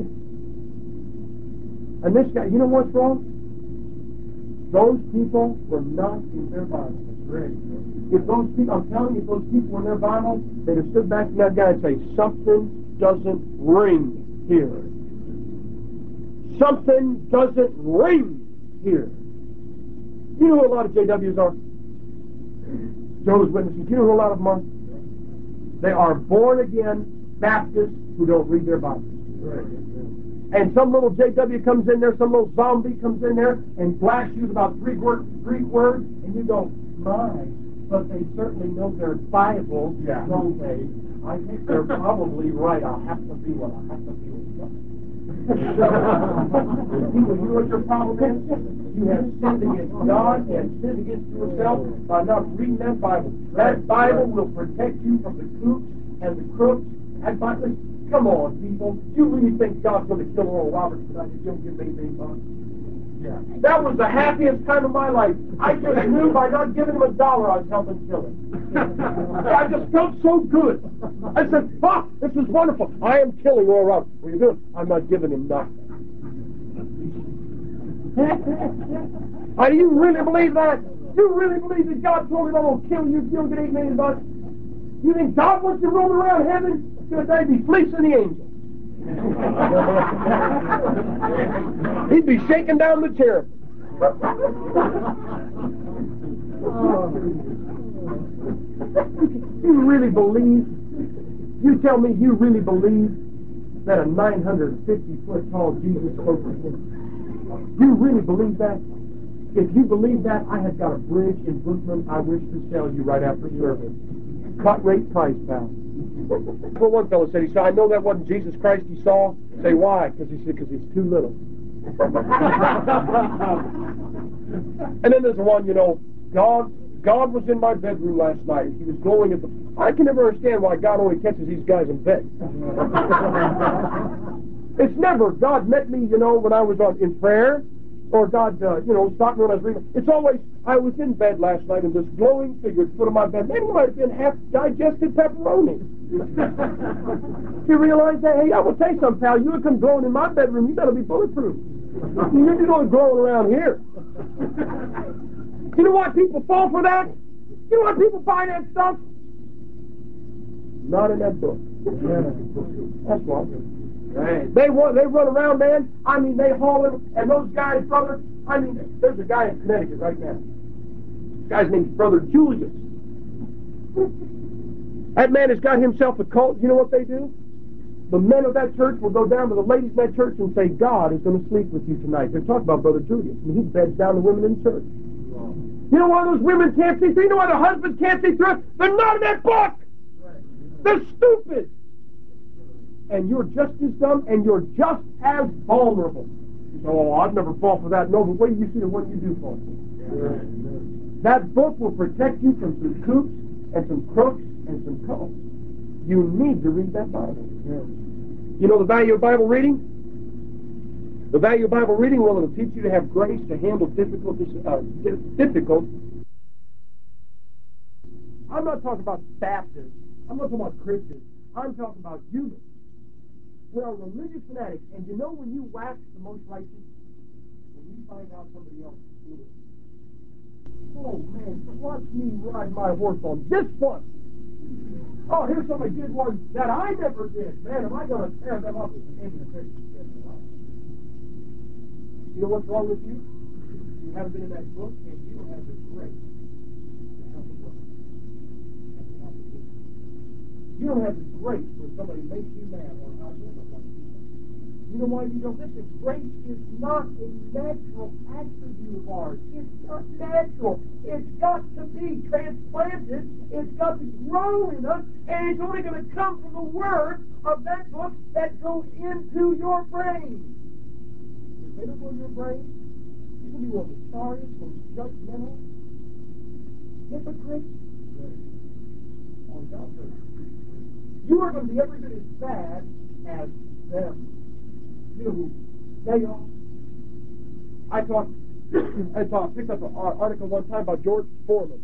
And this guy, you know what's wrong? Those people were not in their Bible. Right. If those people, I'm telling you, if those people were in their Bible, they'd have stood back to that guy and say, something doesn't ring here. Something doesn't ring here. You know who a lot of J Ws are? Jehovah's Witnesses. You know who a lot of them are? They are born-again Baptists who don't read their Bible. Right. And some little J W comes in there, some little zombie comes in there and blasts you about three word, Greek words, and you go, my, but they certainly know their Bible, Yeah. don't they? I think they're probably right. I'll have to be what I have to be with them. People, you know what your problem is? You have sinned against God and sinned against yourself by not reading that Bible. That Bible will protect you from the kooks and the crooks. And finally, come on, people. You really think God's going to kill Oral Roberts tonight if you don't give me anything fun? Yeah. That was the happiest time of my life. I just knew by not giving him a dollar I was helping kill him. I just felt so good. I said, "Ah, this is wonderful. I am killing Oral Roberts." What are you doing? I'm not giving him nothing. Now, do you really believe that? You really believe that God told him I'm going to kill you if you don't get eight million bucks? You think God wants you roaming around heaven? Because they'd be fleecing the angels. He'd be shaking down the cherub. You really believe? You tell me you really believe that a nine hundred fifty foot tall Jesus spoke to him? You really believe that? If you believe that, I have got a bridge in Brooklyn I wish to sell you right after service. Cut rate price, pal. Well, one fellow said, he said, I know that wasn't Jesus Christ he saw. Say, why? Because he said, because he's too little. And then there's one, you know, God God was in my bedroom last night. He was glowing at the... I can never understand why God only catches these guys in bed. It's never God met me, you know, when I was on in prayer, or God, uh, you know, stopped me when I was reading. It's always, I was in bed last night, and this glowing figure at the foot of my bed, maybe it might have been half-digested pepperoni. You realize that? Hey, I will tell you something, pal. You would come glowing in my bedroom, you better be bulletproof. You're just only glowing around here. You know why people fall for that? You know why people buy that stuff? Not in that book. That's why. Right. They want, they run around, man. I mean, they haul them, and those guys, brother. I mean, there's a guy in Connecticut right now. This guy's name's Brother Julius. That man has got himself a cult. You know what they do? The men of that church will go down to the ladies in that church and say, God is going to sleep with you tonight. They're talking about Brother Julius, and he beds down the women in church. Wow. You know why those women can't see through? You know why the husbands can't see through it? They're not in that book. Right. They're stupid. And you're just as dumb, and you're just as vulnerable. You say, oh, I'd never fall for that. No, but wait till you see the one you do fall for. Yeah. That book will protect you from some kooks and some crooks and some cults. You need to read that Bible. Yeah. You know the value of Bible reading? The value of Bible reading, well, it'll teach you to have grace to handle difficult, uh, difficult. I'm not talking about Baptists. I'm not talking about Christians. I'm talking about humans. We are religious fanatics, and you know when you wax the most righteous? When you find out somebody else is doing it. Oh, man, watch me ride my horse on this one. Oh, here's somebody did one that I never did. Man, am I going to tear them up with the name of the picture? You know what's wrong with you? You haven't been in that book, and you don't have the grace to help a brother. You don't have the grace when somebody makes you mad or how you look like you. You know why you don't? Listen, grace is not a natural attribute of ours. It's not natural. It's got to be transplanted. It's got to grow in us, and it's only going to come from the words of that book that go into your brain. If they don't go in your brain, you're going to be one of the sorriest, most judgmental hypocrites on God's earth. You are going to be every bit as bad as them. You know who they are. I talked, I talked, picked up an article one time about George Foreman.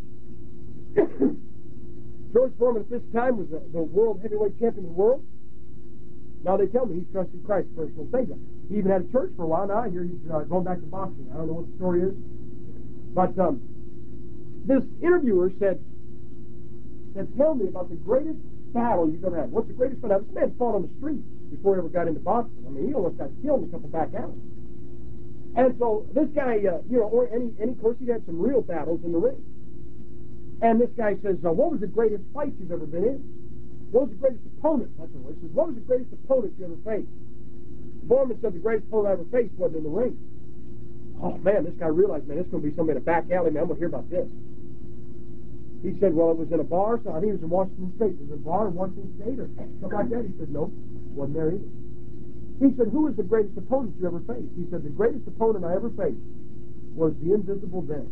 George Foreman at this time was the, the world heavyweight champion of the world. Now they tell me he's trusted Christ as personal Savior. He even had a church for a while. Now I hear he's uh, going back to boxing. I don't know what the story is. But um, this interviewer said, said, tell me about the greatest battle you've ever had. What's the greatest battle? This man fought on the street before he ever got into boxing. I mean, he almost got killed in a couple back alleys. And so this guy, uh, you know, or any, any, of course, he had some real battles in the ring. And this guy says, uh, what was the greatest fight you've ever been in? What was the greatest opponent? That's what he says. What was the greatest opponent you ever faced? Foreman said the greatest opponent I ever faced wasn't in the ring. Oh, man, this guy realized, man, it's going to be somebody in a back alley, man. I'm going to hear about this. He said, well, it was in a bar, so I think it was in Washington State. It was in a bar in Washington State or something like that. He said, no, wasn't there either. He said, who was the greatest opponent you ever faced? He said, the greatest opponent I ever faced was the invisible them.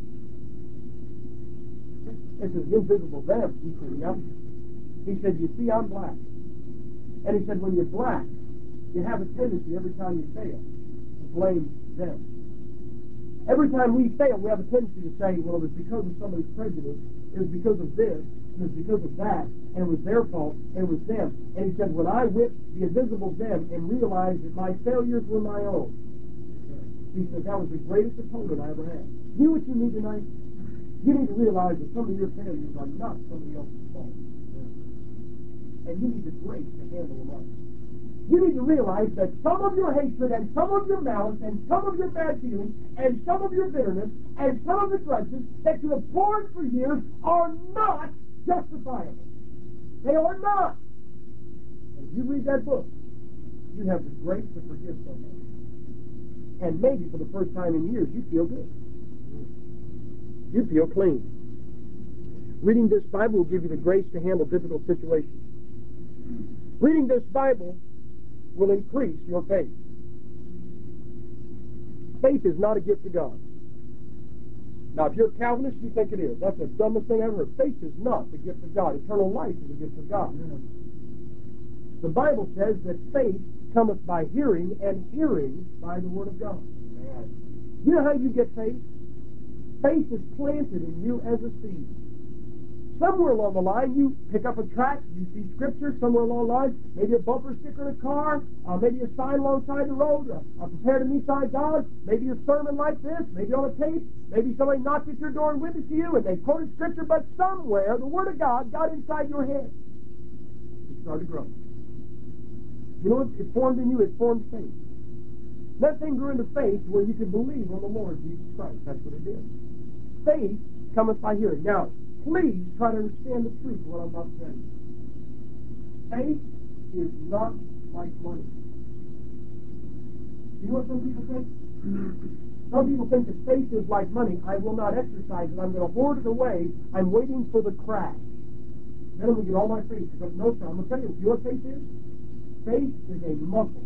It says, the invisible them. He said, yeah. He said, you see, I'm black. And he said, when you're black, you have a tendency every time you fail to blame them. Every time we fail, we have a tendency to say, well, it was because of somebody's prejudice, it was because of this, it was because of that, and it was their fault, and it was them. And he said, when I whipped the invisible them and realized that my failures were my own, he said, that was the greatest opponent I ever had. You know what you need tonight? You need to realize that some of your failures are not somebody else's fault. And you need the grace to handle them up. You need to realize that some of your hatred and some of your malice and some of your bad feelings and some of your bitterness and some of the grudges that you have poured for years are not justifiable. They are not. And if you read that book, you have the grace to forgive somebody. And maybe for the first time in years, you feel good. You feel clean. Reading this Bible will give you the grace to handle difficult situations. Reading this Bible will increase your faith. Faith is not a gift of God. Now, if you're a Calvinist, you think it is. That's the dumbest thing I've ever heard. Faith is not the gift of God. Eternal life is the gift of God. The Bible says that faith cometh by hearing, and hearing by the Word of God. You know how you get faith? Faith is planted in you as a seed. Somewhere along the line, you pick up a tract, you see Scripture somewhere along the line, maybe a bumper sticker in a car, uh, maybe a sign alongside the road, uh, uh, prepare to meet thy God, maybe a sermon like this, maybe on a tape, maybe somebody knocked at your door and witnessed to you, and they quoted Scripture, but somewhere the Word of God got inside your head. It started growing. You know what? It formed in you, it formed faith. That thing grew into faith where you could believe on the Lord Jesus Christ. That's what it did. Faith cometh by hearing. Now, please try to understand the truth of what I'm about to tell you. Faith is not like money. You know what some people think? Some people think that faith is like money. I will not exercise it. I'm going to hoard it away. I'm waiting for the crash. Then I'm going to get all my faith. Because no, sir, I'm going to tell you, you know what faith is? Faith is a muscle.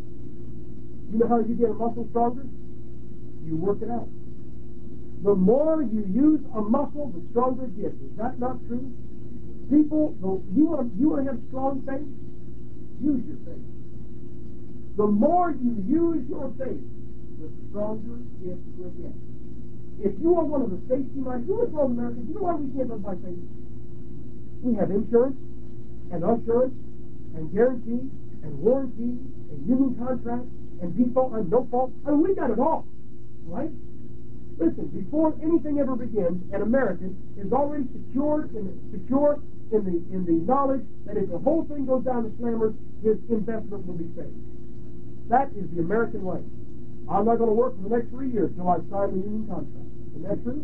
You know how you get a muscle stronger? You work it out. The more you use a muscle, the stronger it gets. Is that not true? People, you want, you want to have strong faith? Use your faith. The more you use your faith, the stronger it will get. If you are one of the safety minded, who is wrong in America? You know why we can't live by faith? We have insurance and assurance and guarantee and warranty and union contract and default and no fault. I mean, we got it all, right? Listen, before anything ever begins, an American is already secured in secure in the in the knowledge that if the whole thing goes down the slammers, his investment will be safe. That is the American way. I'm not going to work for the next three years until I sign the union contract. Isn't that true?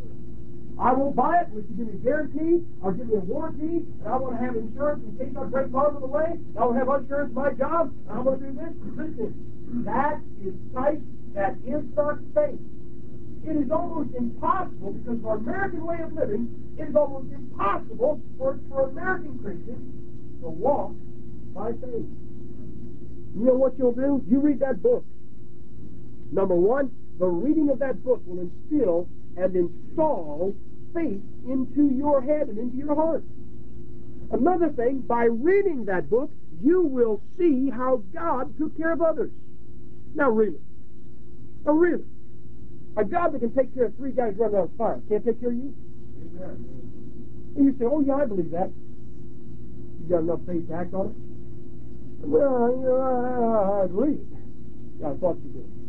I won't buy it unless you give me a guarantee or give me a warranty, and I want to have insurance in case I break my arm on the way. I will have insurance for my job, and I'm going to do this. Listen, that is type, that is not faith. It is almost impossible, because of our American way of living, it is almost impossible for, for American Christians to walk by faith. You know what you'll do? You read that book. Number one, the reading of that book will instill and install faith into your head and into your heart. Another thing, by reading that book, you will see how God took care of others. Now really. Now really. A God that can take care of three guys running out of fire can't take care of you? Amen. And you say, oh yeah, I believe that. You got enough faith to act on it? Well, you know, I believe it. Yeah, I thought you did.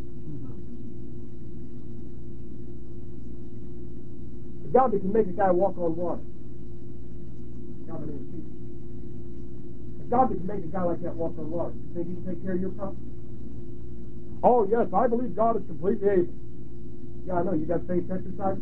A God that can make a guy walk on water. God that ain't Jesus. A God that can make a guy like that walk on water. You think he can take care of your problem? Oh yes, I believe God is completely able. Yeah, I know. You got faith exercises?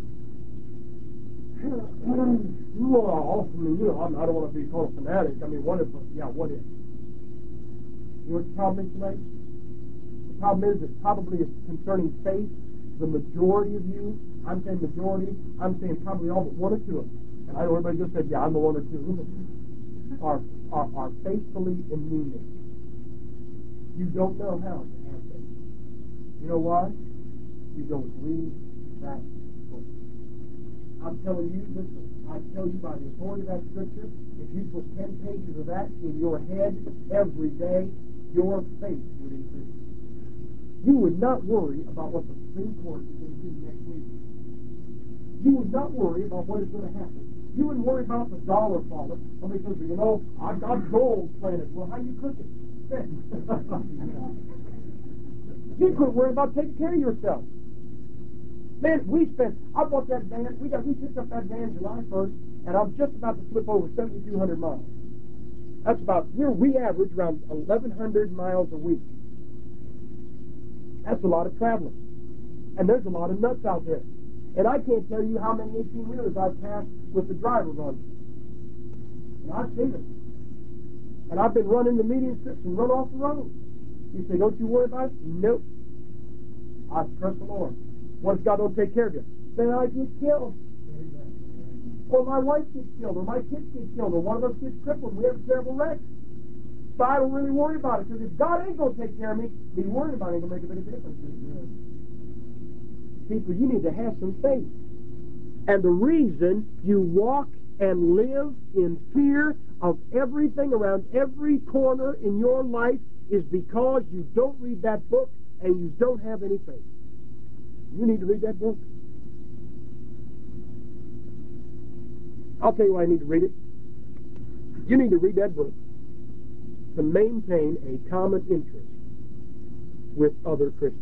Well, I mean, you know, I don't want to be called a fanatic. I mean, what if, yeah, what if? You know what the problem is tonight? The problem is that probably it's concerning faith, the majority of you, I'm saying majority, I'm saying probably all but one or two of you. And I know everybody just said, yeah, I'm the one or two, are, are, are faithfully anemic. You don't know how to have faith. You know why? You don't read that book. I'm telling you, listen, I tell you by the authority of that Scripture, if you put ten pages of that in your head every day, your faith would increase. You would not worry about what the Supreme Court is going to do next week. You would not worry about what is going to happen. You wouldn't worry about the dollar falling. Somebody says, you know, I've got gold planted. Well, how do you cook it? You couldn't worry about taking care of yourself. Man, we spent, I bought that van, we got, we picked up that van July first, and I'm just about to flip over seventy-two hundred miles. That's about, we're, we average around eleven hundred miles a week. That's a lot of traveling. And there's a lot of nuts out there. And I can't tell you how many eighteen-wheelers I've passed with the driver running. And I've seen it. And I've been running the median strips and run off the road. You say, don't you worry about it? Nope. I trust the Lord. What if God don't take care of you? Then I get killed. Or my wife gets killed, or my kids get killed, or one of us gets crippled, and we have a terrible wreck. So I don't really worry about it, because if God ain't going to take care of me, me worrying about it ain't going to make a bit of difference. People, you need to have some faith. And the reason you walk and live in fear of everything around every corner in your life is because you don't read that book and you don't have any faith. You need to read that book. I'll tell you why I need to read it. You need to read that book to maintain a common interest with other Christians.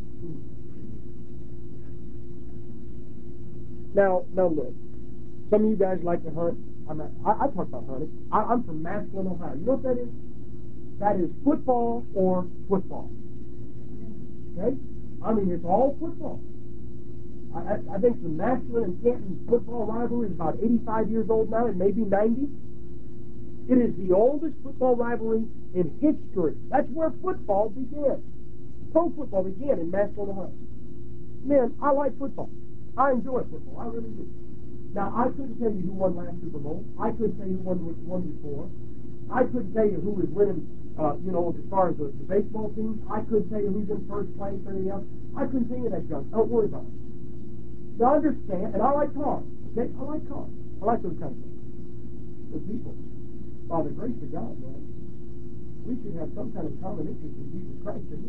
Now, now look. Some of you guys like to hunt. I'm not, I, I talk about hunting. I, I'm from Massillon, Ohio. You know what that is? That is football or football. Okay? I mean, it's all football. I, I, I think the Massillon and Canton football rivalry is about eighty-five years old now, and maybe ninety. It is the oldest football rivalry in history. That's where football began. Pro football began in Massillon, Ohio. Man, I like football. I enjoy football. I really do. Now, I couldn't tell you who won last Super Bowl. I couldn't tell you who won the one before. I couldn't tell you who was winning, uh, you know, as far as the, the baseball teams. I couldn't tell you who's in first place or anything else. I couldn't tell you that junk. Don't worry about it. Now, understand, and I like cars. Okay? I like cars. I like those kind of things. But people, by the grace of God, man, we should have some kind of common interest in Jesus Christ, shouldn't we?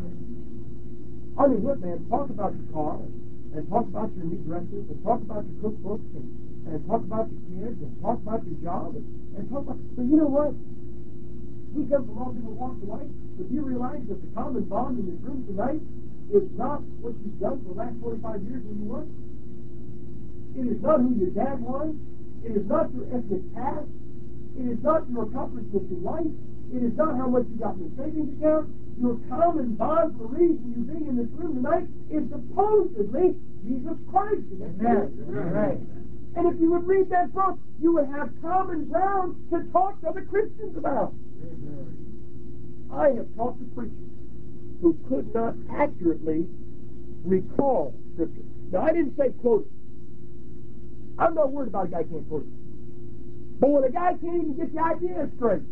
I mean, look, man, talk about your car, and talk about your new dresses, and talk about your cookbooks, and, and talk about your kids, and talk about your job, and, and talk about... But you know what? We come from all different walks of life, but you realize that the common bond in this room tonight is not what you've done for the last forty-five years when you work. It is not who your dad was. It is not your ethnic past. It is not your accomplishments in life. It is not how much you got in the savings account. Your common bond for the reason you being in this room tonight is supposedly Jesus Christ. Amen. Right. And if you would read that book, you would have common ground to talk to other Christians about. Amen. I have talked to preachers who could not accurately recall Scripture. Now, I didn't say quote it. I'm not worried about a guy who can't quote it. But when a guy can't even get the idea straight.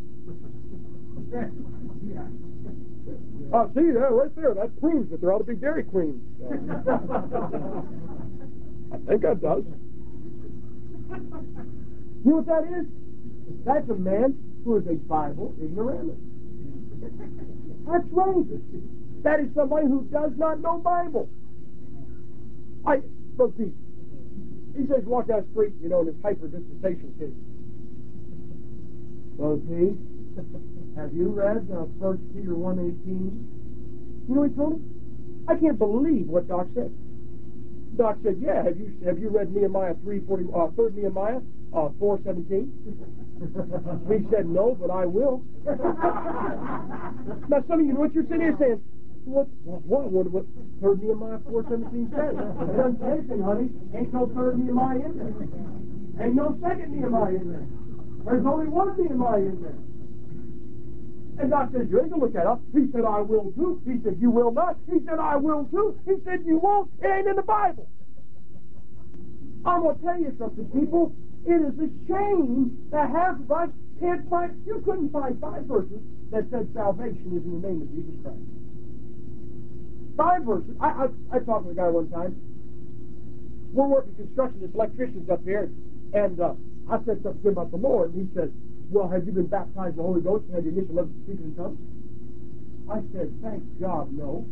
Yeah. Oh, see, there, right there, that proves that there ought to be Dairy Queens. Uh, I think that does. You know what that is? That's a man who is a Bible ignoramus. That's right. That is somebody who does not know Bible. I, Brother Pete, he says walk down the street, you know, in his hyper-dispensation case. Brother Pete, have you read uh, First Peter one eighteen? You know what he told him? I can't believe what Doc said. Doc said, yeah, have you have you read Nehemiah three forty, uh, third Nehemiah uh, four seventeen? He said, no, but I will. Now, some of you know what you're sitting here saying. What, what, what, what third Nehemiah four seventeen says? It doesn't say anything, honey. Ain't no third Nehemiah in there. Ain't no second Nehemiah in there. There's only one Nehemiah in there. And God says, you ain't going to look that up. He said, I will too. He said, you will not. He said, I will too. He said, you won't. It ain't in the Bible. I'm going to tell you something, people. It is a shame that half of us can't find, you couldn't find five verses that said salvation is in the name of Jesus Christ. Five verses. I, I, I talked to a guy one time. We're working construction. There's electricians up here. And uh, I said something to him about the Lord. And he said, well, have you been baptized in the Holy Ghost and had your initial level of speaking in tongues? I said, thank God, no.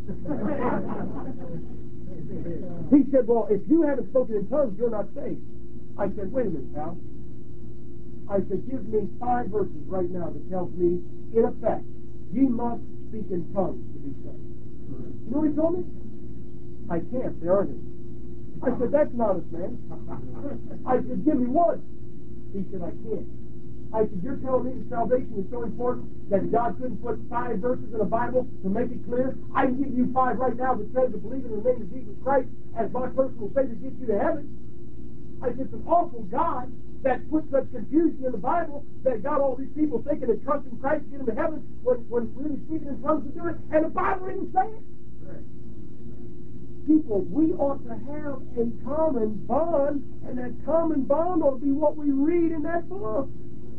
He said, well, if you haven't spoken in tongues, you're not saved. I said, wait a minute, pal. I said, give me five verses right now that tells me, in effect, ye must speak in tongues to be saved. You know what he told me? I can't, there aren't any. I said, that's an honest man. I said, give me one. He said, I can't. I said, you're telling me that salvation is so important that God couldn't put five verses in the Bible to make it clear? I can give you five right now that says to believe in the name of Jesus Christ as my personal Savior gets you to heaven. I said, it's an awful God that puts such confusion in the Bible that got all these people thinking that trusting Christ to get them to heaven when, when really speaking in tongues to do it, and the Bible didn't say it. Right. People, we ought to have a common bond, and that common bond ought to be what we read in that book.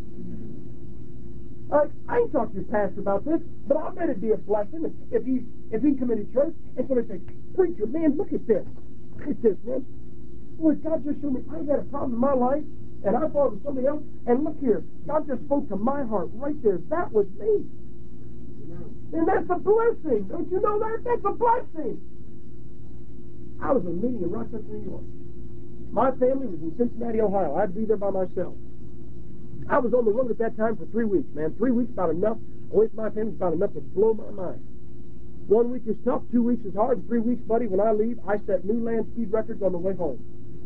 Uh, I ain't talked to your pastor about this, but I bet it'd be a blessing if he if he come into church and somebody say, preacher, man, look at this. Look at this, man. Boy, God just showed me I had a problem in my life, and I thought it was somebody else. And look here, God just spoke to my heart right there. That was me. And that's a blessing. Don't you know that? That's a blessing. I was in a meeting in Rochester, New York. My family was in Cincinnati, Ohio. I had to be there by myself. I was on the road at that time for three weeks, man. Three weeks about enough. Away from my family is about enough to blow my mind. One week is tough, two weeks is hard, and three weeks, buddy, when I leave, I set new land speed records on the way home.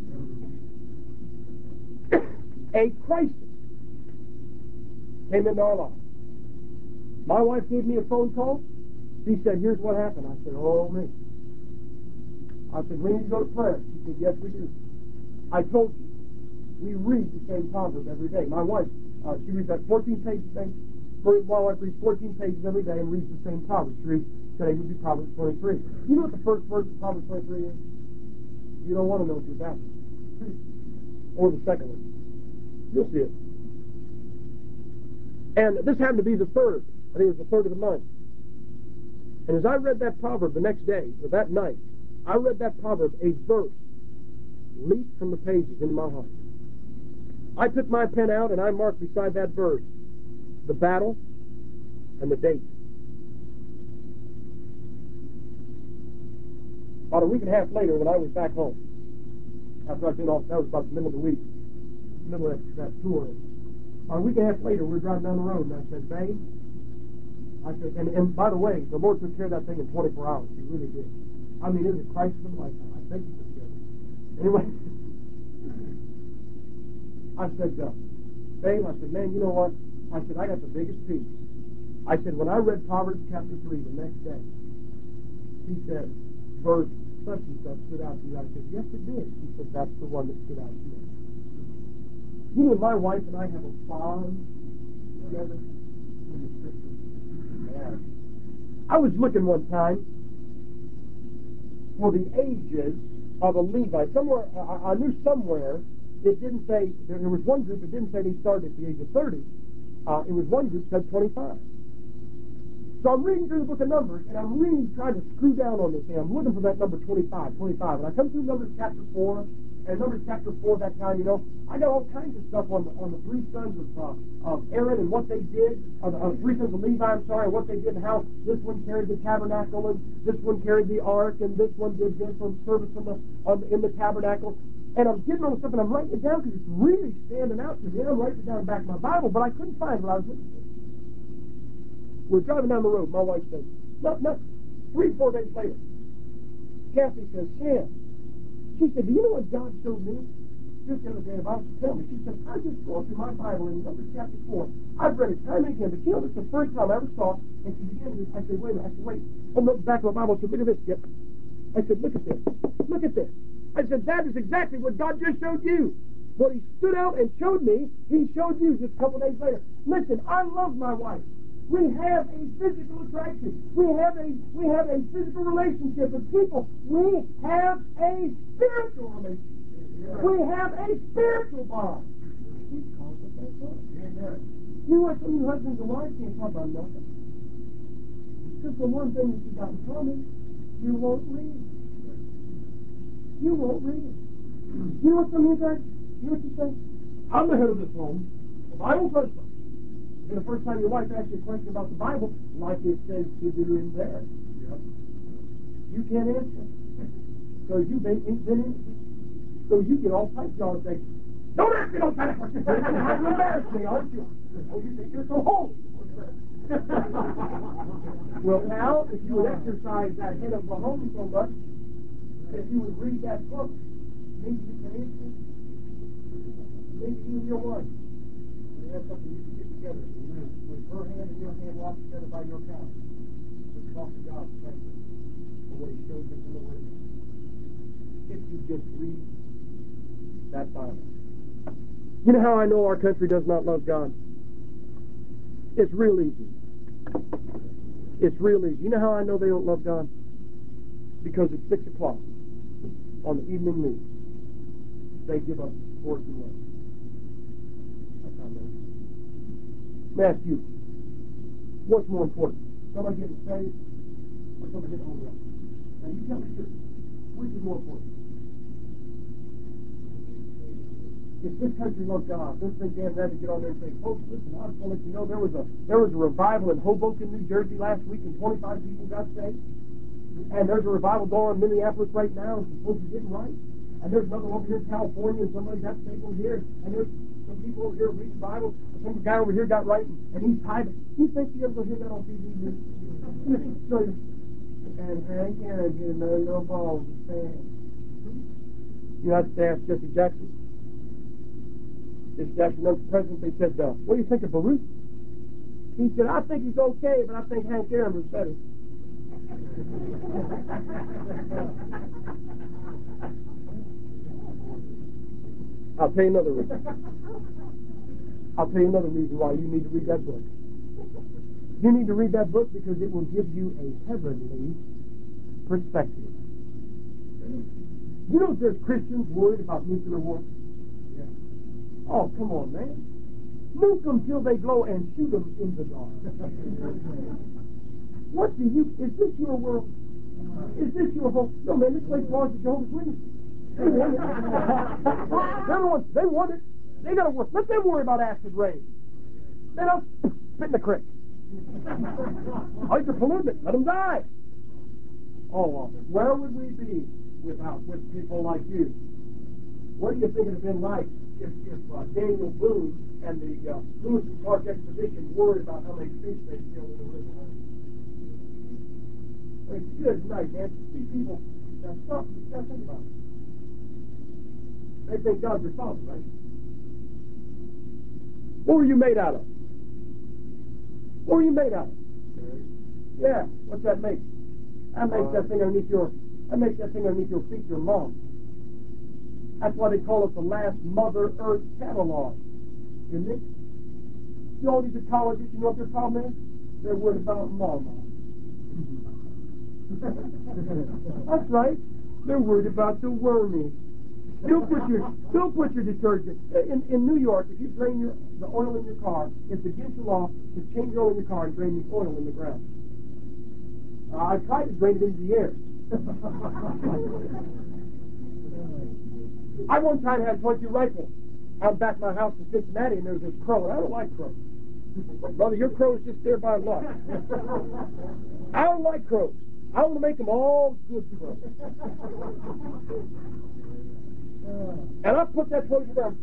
A crisis came into our life. My wife gave me a phone call. She said, here's what happened. I said, oh, me. I said, we need to go to prayer. She said, yes, we do. I told you, we read the same proverb every day. My wife, uh, she reads that fourteen pages a day. My wife reads fourteen pages every day and reads the same proverb. She reads, today would be Proverbs twenty-three. You know what the first verse of Proverbs twenty-three is? You don't want to know what you're about. Or the second one. You'll see it. And this happened to be the third. I think it was the third of the month. And as I read that proverb the next day, or that night, I read that proverb, a verse leaped from the pages into my heart. I took my pen out and I marked beside that verse the battle and the date. About a week and a half later, when I was back home, after I'd been off, that was about the middle of the week, middle of that tour. About a week and a half later, we were driving down the road, and I said, babe, I said, and, and by the way, the Lord took care of that thing in twenty-four hours. He really did. I mean, it was a crisis of a lifetime. I think He took care of it. Anyway, I said, uh, babe, I said, man, you know what? I said, I got the biggest peace. I said, when I read Proverbs chapter three the next day, she said, verse such and such stood out to you. I said, yes, it did. She said, that's the one that stood out to me. You know, my wife and I have a bond together in the Scriptures. Yeah. I was looking one time for the ages of a Levite. Somewhere, I, I knew somewhere it didn't say, there, there was one group that didn't say they started at the age of thirty. Uh, it was one group that said twenty-five. So I'm reading through the book of Numbers, and I'm really trying to screw down on this thing. I'm looking for that number twenty-five, twenty-five. And I come through Numbers chapter four, and Numbers chapter four that time, you know, I got all kinds of stuff on the, on the three sons of, uh, of Aaron and what they did, or the uh, three sons of Levi, I'm sorry, and what they did, and how this one carried the tabernacle, and this one carried the ark, and this one did this on service on the, on the, in the tabernacle. And I'm getting on stuff, and I'm writing it down because it's really standing out to me. And I'm writing it down in the back of my Bible, but I couldn't find what I was looking for. We're driving down the road. My wife says, no, no. Three, four days later, Kathy says, Sam, she said, do you know what God showed me just the other day about to tell me? She said, I just going through my Bible in Numbers chapter four. I've read it time and again, but you know, this is the first time I ever saw it. And she began to, I said, wait a minute. I said, wait. On the back of my Bible, I said, look at this. Yep. I said, look at this. Look at this. I said, that is exactly what God just showed you. What He stood out and showed me, He showed you just a couple days later. Listen, I love my wife. We have a physical attraction. We have a we have a physical relationship with people. We have a spiritual relationship. We have a spiritual bond. He calls it that bond. You know what some of you husbands and wives can't talk about nothing. Just the one thing that you got in common, you won't read. You won't read it. You know what some of you guys, you know what you say? I'm the head of this home. The Bible says so. And the first time your wife asks you a question about the Bible, like it says to do in there, yep. You can't answer. So you ain't been in it. So you get all types of and say, don't ask me those kind of questions. You're embarrass me, aren't you? Oh, you think you're so holy. Well, now, if you would exercise that head of the home so much, if you would read that book, maybe you can answer. Maybe you and your wife would have something you can get together. Amen. With her hand and your hand locked together by your couch. Just talk to God frankly for what He shows us in the Word. If you just read that Bible. You know how I know our country does not love God? It's real easy. It's real easy. You know how I know they don't love God? Because at six o'clock on the evening news, they give us sports and weather. That's how I know. Let me ask you, what's more important? Somebody getting saved or somebody getting overwhelmed? Now you tell me this. Which is more important? if this country loved God, this thing Dan Ready get on there and say, folks, listen, I just want to let you know there was a there was a revival in Hoboken, New Jersey last week, and twenty-five people got saved. And there's a revival going on in Minneapolis right now, and some folks are getting right. And there's another over here in California, and somebody got saved over here, and there's some people over here reading the Bible, and some guy over here got right, and he's tithing. You think you ever hear that on T V news? And Hank Aaron hit another little ball with his fan. You know, I asked Jesse Jackson. Jesse Jackson, the president, they said, uh, what do you think of Baruch? He said, I think he's okay, but I think Hank Aaron was better. I'll tell you another reason. I'll tell you another reason why you need to read that book. You need to read that book because it will give you a heavenly perspective. You know there's Christians worried about nuclear war? Yeah. Oh, come on, man. Nuke them till they blow and shoot them in the dark. What do you... Is this your world? Is this your hope? No, man, this place belongs to Jehovah's Witnesses. They want it. They're the ones, they want it. They got to work. Let them worry about acid rain. Then I'll spit in the creek. Oh, you're polluting it. Let them die. Oh, where would we be without with people like you? What do you think it would have been like if, if uh, Daniel Boone and the uh, Lewis and Clark expedition worried about how many fish they killed in the river? I mean, good night, man. These people, now stop. You got to think about it. They think God's your father, right? What were you made out of? What were you made out of? Yeah, what's that make? That makes that thing underneath your that makes that thing underneath your feet your mom. That's why they call it the last Mother Earth catalog, isn't it? You know, all these ecologists, you know what their problem is? They're worried about mama. That's right. They're worried about the wormies. Don't put your don't put your detergent in in New York. If you drain your the oil in your car, it's against the law to change the oil in your car and drain the oil in the ground. Uh, I tried to drain it into the air. I one time had a twenty-two rifle out back my house in Cincinnati, and there was this crow, and I don't like crows. Brother, your crow's just there by luck. I don't like crows. I want to make them all good crows. And I put that twenty-two down,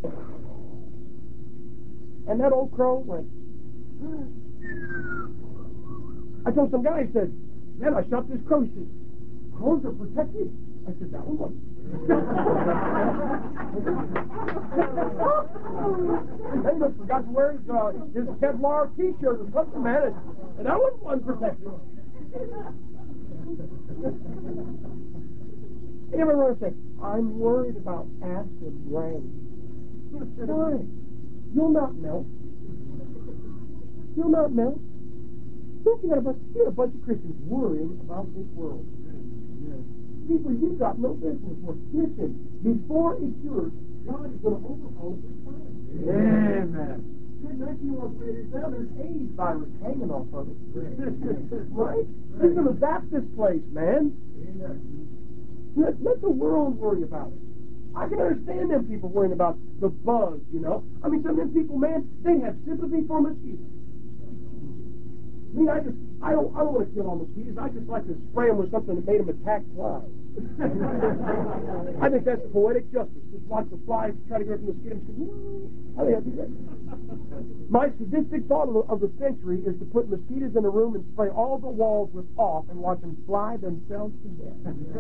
and that old crow went. I told some guy, he said, man, I shot this crow. He said, crows are protected. I said, that one wasn't. He must forgot to wear his, uh, his Kevlar t-shirt or something, man, and, and that one wasn't protected. You ever want to say, I'm worried about acid rain. Why? You'll not melt. You'll not melt. Don't you got a bunch, you got a bunch of Christians worrying about this world. People, you've got no business with. Listen, before it's yours, God is going to overhaul it this time. Amen. Good night, you know what it is now? There's AIDS virus hanging off of it. Right? He's going to zap this place, man. Amen. Let, let the world worry about it. I can understand them people worrying about the buzz, you know. I mean, some of them people, man, they have sympathy for mosquitoes. I mean, I just, I don't, I don't want to kill all mosquitoes. I just like to spray them with something that made them attack flies. I think that's poetic justice. Just watch the flies try to get rid of mosquitoes. I think that'd be great. My sadistic thought of the, of the century is to put mosquitoes in a room and spray all the walls with off and watch them fly themselves to death.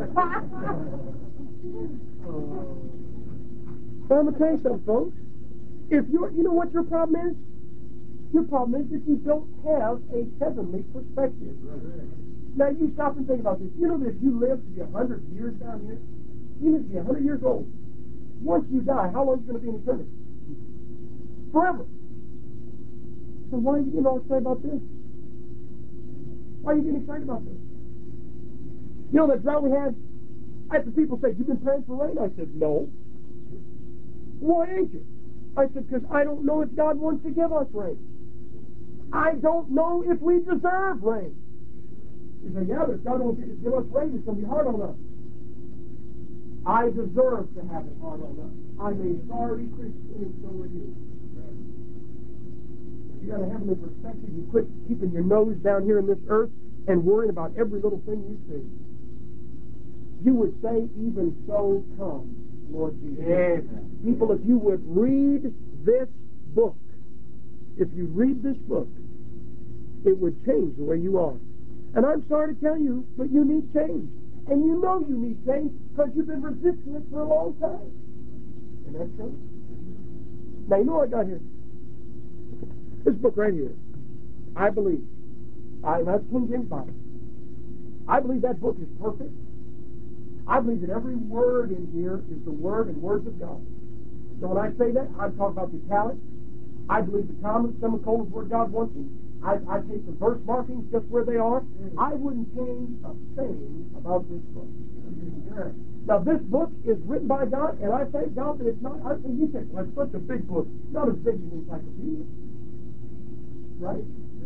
But I'm going to tell you something, folks. If you're, you know what your problem is? Your problem is that you don't have a heavenly perspective. Now, you stop and think about this. You know that if you live to be a hundred years down here, you live to be a hundred years old. Once you die, how long are you going to be in eternity? Forever. So why are you getting all excited about this? Why are you getting excited about this? You know that drought we had? I had some people say, you've been praying for rain? I said, no. Why ain't you? I said, because I don't know if God wants to give us rain. I don't know if we deserve rain. You say, yeah, but if God won't give us rain, it's going to be hard on us. I deserve to have it hard on us. I'm a sorry Christian, and so are you. If you got a heavenly perspective, you quit keeping your nose down here in this earth and worrying about every little thing you see. You would say, even so come, Lord Jesus. Amen. People, if you would read this book, if you read this book, it would change the way you are. And I'm sorry to tell you, but you need change. And you know you need change because you've been resisting it for a long time. Isn't that true? Now, you know what I got here? This book right here. I believe. I, that's King James Bible. I believe that book is perfect. I believe that every word in here is the word and words of God. So when I say that, I'm talking about the italics. I believe the commas, semicolons, where God wants them. I, I take the verse markings just where they are. I wouldn't change a thing about this book. Now, this book is written by God, and I thank God that it's not. I think He said, well, it's such a big book, not as big as an encyclopedia. Right?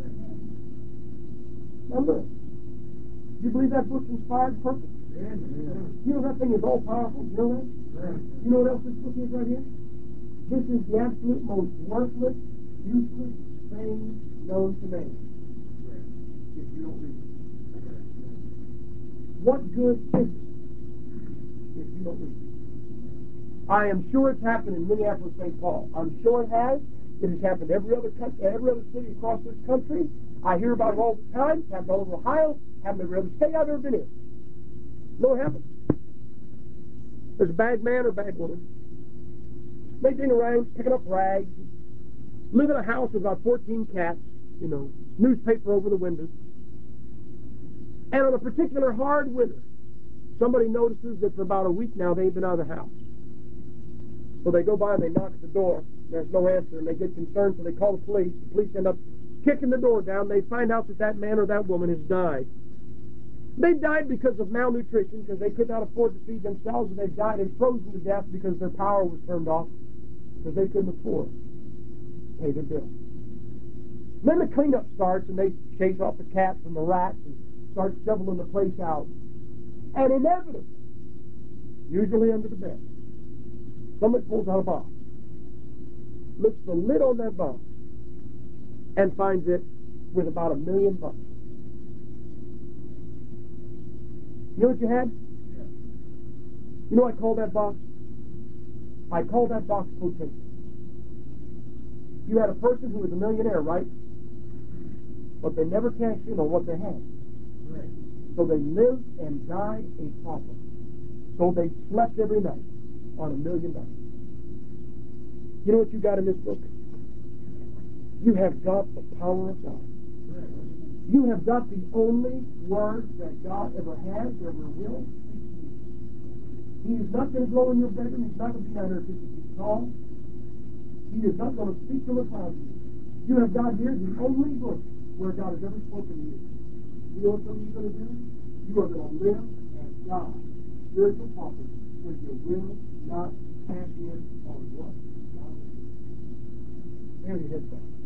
Now, look. You believe that book's inspired, perfect? You know that thing is all powerful. You know that? You know what else this book is right here? This is the absolute most worthless, useless thing known to man. If you don't read it. What good is it if you don't read it? I am sure it's happened in Minneapolis, Saint Paul. I'm sure it has. It has happened every other country, every other city across this country. I hear about it all the time. It's happened all over Ohio. It's happened every other state I've ever been in. No, it happens. There's a bad man or bad woman. Making around, picking up rags, live in a house with about fourteen cats, you know, newspaper over the windows. And on a particular hard winter, somebody notices that for about a week now they ain't been out of the house. So they go by and they knock at the door. There's no answer, and they get concerned, so they call the police. The police end up kicking the door down. They find out that that man or that woman has died. They died because of malnutrition, because they could not afford to feed themselves, and they died and frozen to death because their power was turned off, because they couldn't afford to pay their bill. Then the cleanup starts, and they chase off the cats and the rats and start shoveling the place out. And inevitably, usually under the bed, somebody pulls out a box, lifts the lid on that box, and finds it with about a million bucks. You know what you had? Yeah. You know what I call that box? I call that box potential. You had a person who was a millionaire, right? But they never cashed in on what they had. Right. So they lived and died a pauper. So they slept every night on a million dollars. You know what you got in this book? You have got the power of God. Right. You have got the only words that God ever has, ever will. He is not going to blow in your bedroom. He's not going to be nine hundred fifty feet tall. He is not going to speak from a cloud to you. You have got here the only book where God has ever spoken to you. You know what some of you are going to do? You are going to live as God, spiritual property, because you will not cash in on what God has done. There your head's back.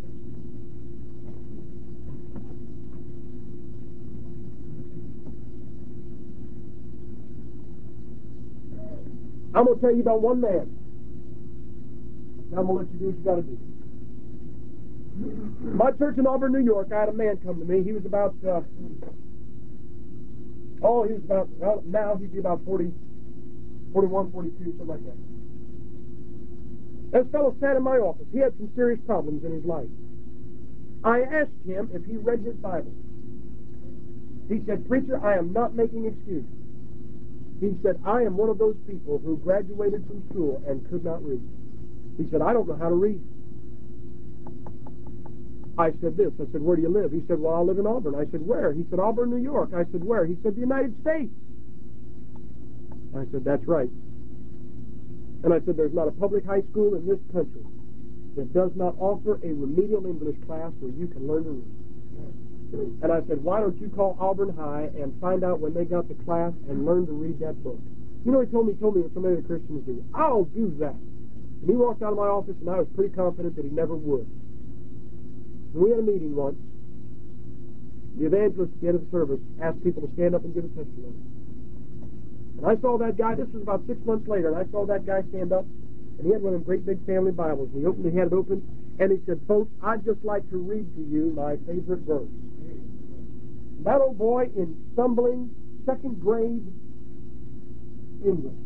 I'm going to tell you about one man. Now I'm going to let you do what you got to do. My church in Auburn, New York, I had a man come to me. He was about, uh, oh, he was about, well, now he'd be about forty, forty-one, forty-two, something like that. This fellow sat in my office. He had some serious problems in his life. I asked him if he read his Bible. He said, "Preacher, I am not making excuses." He said, "I am one of those people who graduated from school and could not read." He said, "I don't know how to read." I said this. I said, "Where do you live?" He said, "Well, I live in Auburn." I said, "Where?" He said, "Auburn, New York." I said, "Where?" He said, "The United States." I said, "That's right." And I said, "There's not a public high school in this country that does not offer a remedial English class where you can learn to read." And I said, "Why don't you call Auburn High and find out when they got the class and learn to read that book?" You know, he told me, he told me what so many of the Christians do. "I'll do that." And he walked out of my office, and I was pretty confident that he never would. And we had a meeting once. The evangelist at the end of the service asked people to stand up and give a testimony. And I saw that guy, this was about six months later, and I saw that guy stand up, And he had one of them great big family Bibles. And he opened, he had it open, and he said, "Folks, I'd just like to read to you my favorite verse." That old boy in stumbling second grade English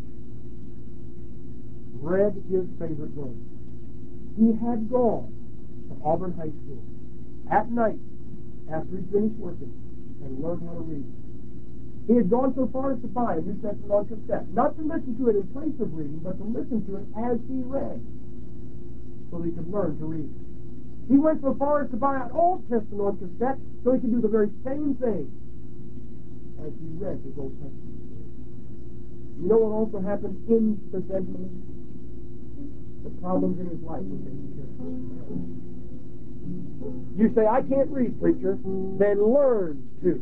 read his favorite verse. He had gone to Auburn High School at night after he finished working and learned how to read. He had gone so far as to buy a New Testament on cassette, not to listen to it in place of reading, but to listen to it as he read, so that he could learn to read. He went so far as to buy an Old Testament on cassette, so he could do the very same thing as he read his Old Testament. You know what also happened incidentally? The problems in his life were taken care of. You say, "I can't read, preacher." Then learn to.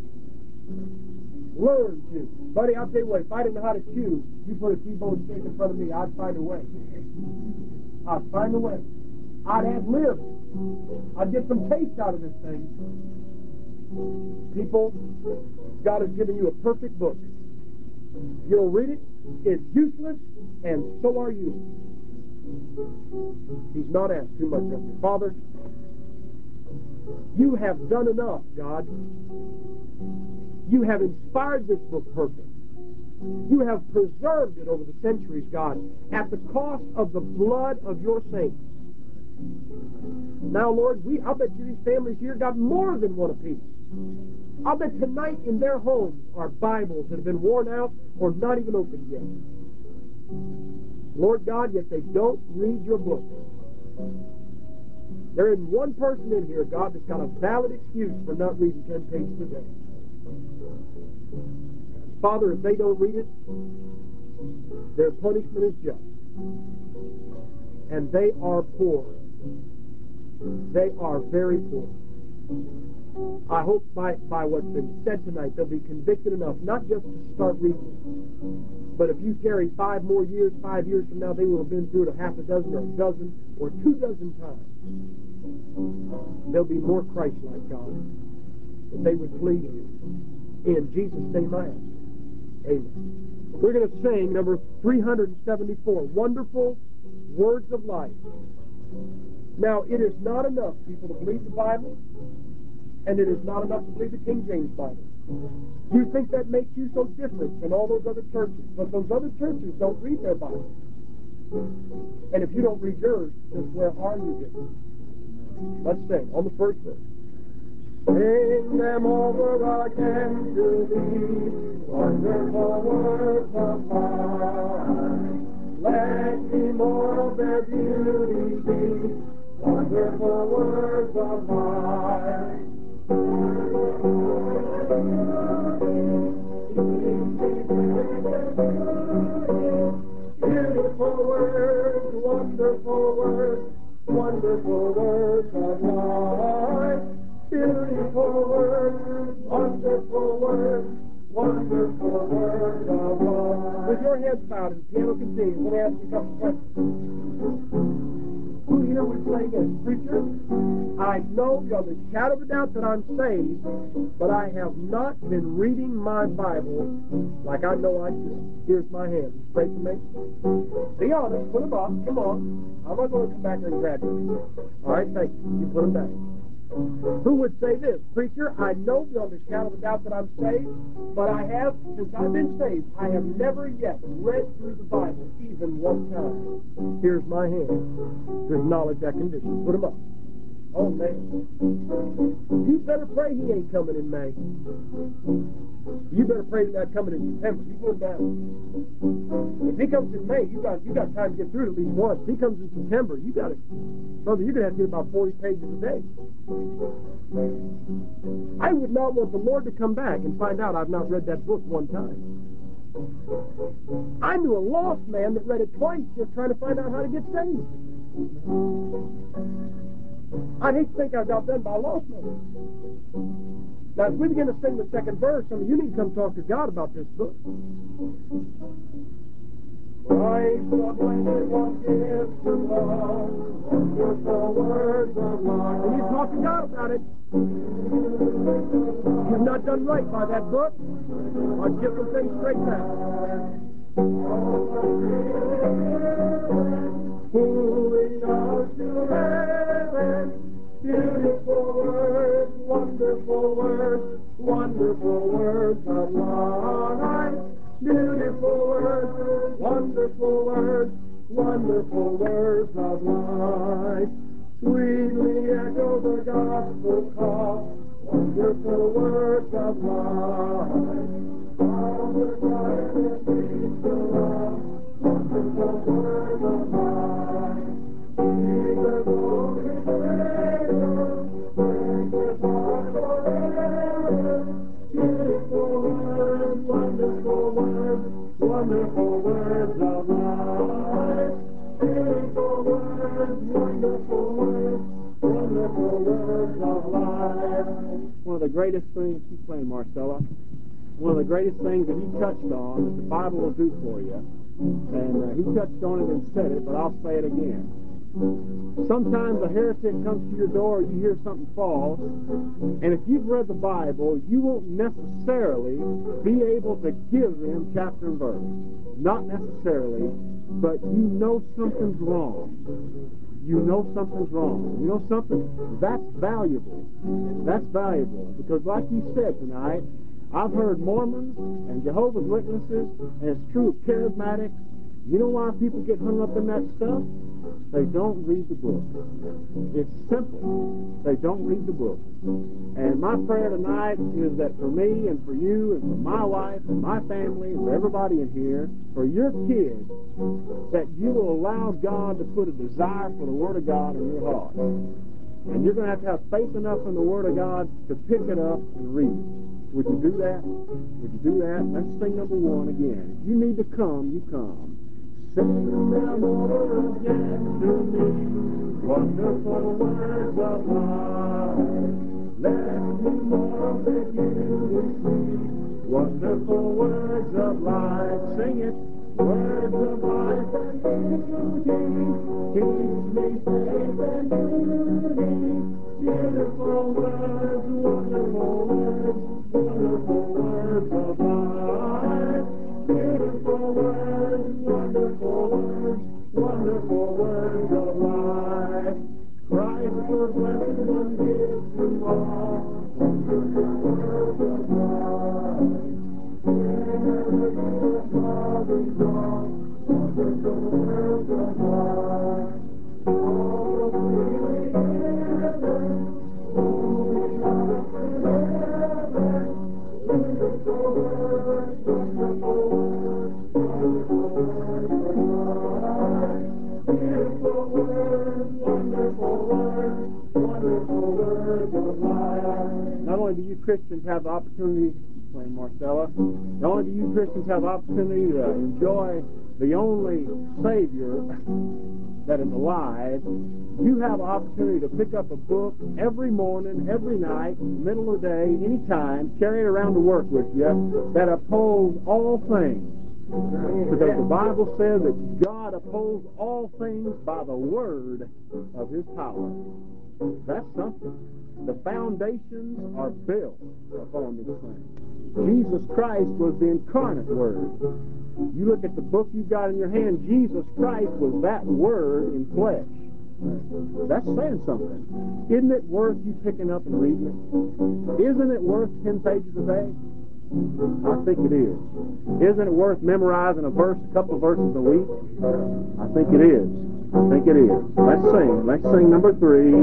Learn to. Buddy, I'll tell you what, if I didn't know how to chew, you put a T-bone steak in front of me, I'd find a way. I'd find a way. I'd ad lib. I'd get some taste out of this thing. People, God has given you a perfect book. You don't read it, it's useless, and so are you. He's not asked too much of you. Father, you have done enough, God. You have inspired this book perfect. You have preserved it over the centuries, God, at the cost of the blood of your saints. Now, Lord, we, I'll bet you these families here got more than one apiece. I'll bet tonight in their homes are Bibles that have been worn out or not even opened yet. Lord God, yet they don't read your book. There isn't one person in here, God, that's got a valid excuse for not reading ten pages a day. Father, if they don't read it, their punishment is just. And they are poor. They are very poor. I hope by, by what's been said tonight, they'll be convicted enough, not just to start reading it, but if you carry five more years, five years from now, they will have been through it a half a dozen or a dozen or two dozen times. They'll be more Christ-like, God, that they would please you. In Jesus' name I ask. Amen. We're going to sing number three hundred seventy-four, Wonderful Words of Life. Now, it is not enough, people, to believe the Bible, and it is not enough to believe the King James Bible. You think that makes you so different than all those other churches, but those other churches don't read their Bible. And if you don't read yours, then where are you different? Let's sing on the first verse. Sing them over again to thee, wonderful words of mine. Let me more of their beauty see, wonderful words of mine. Beautiful words, wonderful words, wonderful words of life. Beautiful words, wonderful words, wonderful words of life. With your heads bowed and the piano continues, let me ask you a couple questions. Who here would say this? Preacher, I know beyond the shadow of a doubt that I'm saved, but I have not been reading my Bible like I know I should. Here's my hand. Pray for me. Be honest. Put them up. Come on. I'm not going to come back there and grab you. All right, thank you. You put them back. Who would say this? Preacher, I know beyond the shadow of a doubt that I'm saved, but I have, since I've been saved, I have never yet read through the Bible even one time. Here's my hand to acknowledge that condition. Put them up. Oh, man. You better pray he ain't coming in May. You better pray he's not coming in September. You put him down. If he comes in May, you got you got time to get through it at least once. If he comes in September, you got it. Brother, you're going to have to get about forty pages a day. I would not want the Lord to come back and find out I've not read that book one time. I knew a lost man that read it twice just trying to find out how to get saved. I'd hate to think I got done by a lost man. Now, as we begin to sing the second verse, some of you need to come talk to God about this book. Christ, what when it was given to love, wonderful words of life. We need to talk to God about it. You've not done right by that book. I'll get some things straightened out. Moving us to heaven, beautiful words, wonderful words, wonderful words of life. Beautiful words, wonderful words, wonderful words of life. Sweetly echo the gospel call, wonderful words of life. All the life that leads to love, wonderful words of life. Jesus, Holy Savior, break His heart forever. Beautiful words, wonderful words, wonderful words of life. Beautiful words, wonderful words, wonderful words of life. One of the greatest things, keep playing, Marcella, one of the greatest things that he touched on that the Bible will do for you, and uh, he touched on it and said it, but I'll say it again. Sometimes a heretic comes to your door, you hear something false, and if you've read the Bible, you won't necessarily be able to give them chapter and verse. Not necessarily, but you know something's wrong. You know something's wrong. You know something? That's valuable. That's valuable. Because like he said tonight, I've heard Mormons and Jehovah's Witnesses, and it's true of charismatics. You know why people get hung up in that stuff? They don't read the book. It's simple. They don't read the book. And my prayer tonight is that for me and for you and for my wife and my family and for everybody in here, for your kids, that you will allow God to put a desire for the Word of God in your heart. And you're going to have to have faith enough in the Word of God to pick it up and read it. Would you do that? Would you do that? Let's sing number one again. If you need to come, you come. Sing them over again to me, wonderful words of life. Let me more that you receive, wonderful words of life. Sing it. Words of life and beauty, keep me safe and beauty. Beautiful words, wonderful words, wonderful words of life. Beautiful words, wonderful words, wonderful words of life. Christ was blessed and gives to all, wonderful words of life. Wonderful words of life. All the freely given, moving up in heaven. Wonderful words, wonderful words, wonderful words of life. Beautiful words, wonderful words, wonderful words of life. Not only do you Christians have the opportunity, playing Marcella, not only do you Christians have the opportunity to enjoy the only Savior that is alive, you have an opportunity to pick up a book every morning, every night, middle of the day, any time, carry it around to work with you, that upholds all things. Because the Bible says that God upholds all things by the word of His power. That's something. The foundations are built upon this thing. Jesus Christ was the incarnate Word. You look at the book you've got in your hand, Jesus Christ was that Word in flesh. That's saying something. Isn't it worth you picking up and reading it? Isn't it worth ten pages a day? I think it is. Isn't it worth memorizing a verse, a couple of verses a week? I think it is. I think it is. Let's sing. Let's sing number three.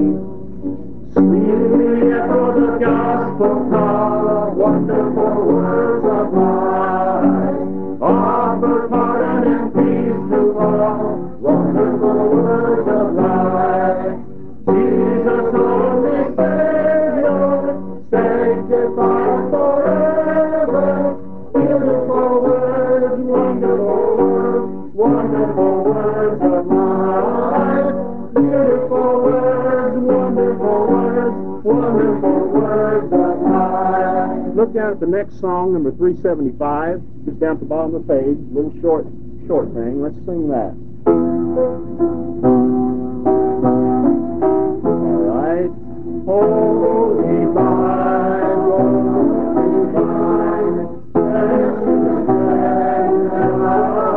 Sweetly echo the gospel call, wonderful words of life. Offer pardon and peace to all, wonderful words of life. Jesus, only Savior, sanctified forever. Beautiful words, wonderful words, wonderful words of life. Beautiful words, wonderful words, wonderful words of life. Look down at the next song, number three seventy-five. Just down at the bottom of the page, a little short, short thing. Let's sing that. All right. Holy Bible, divine, precious friend of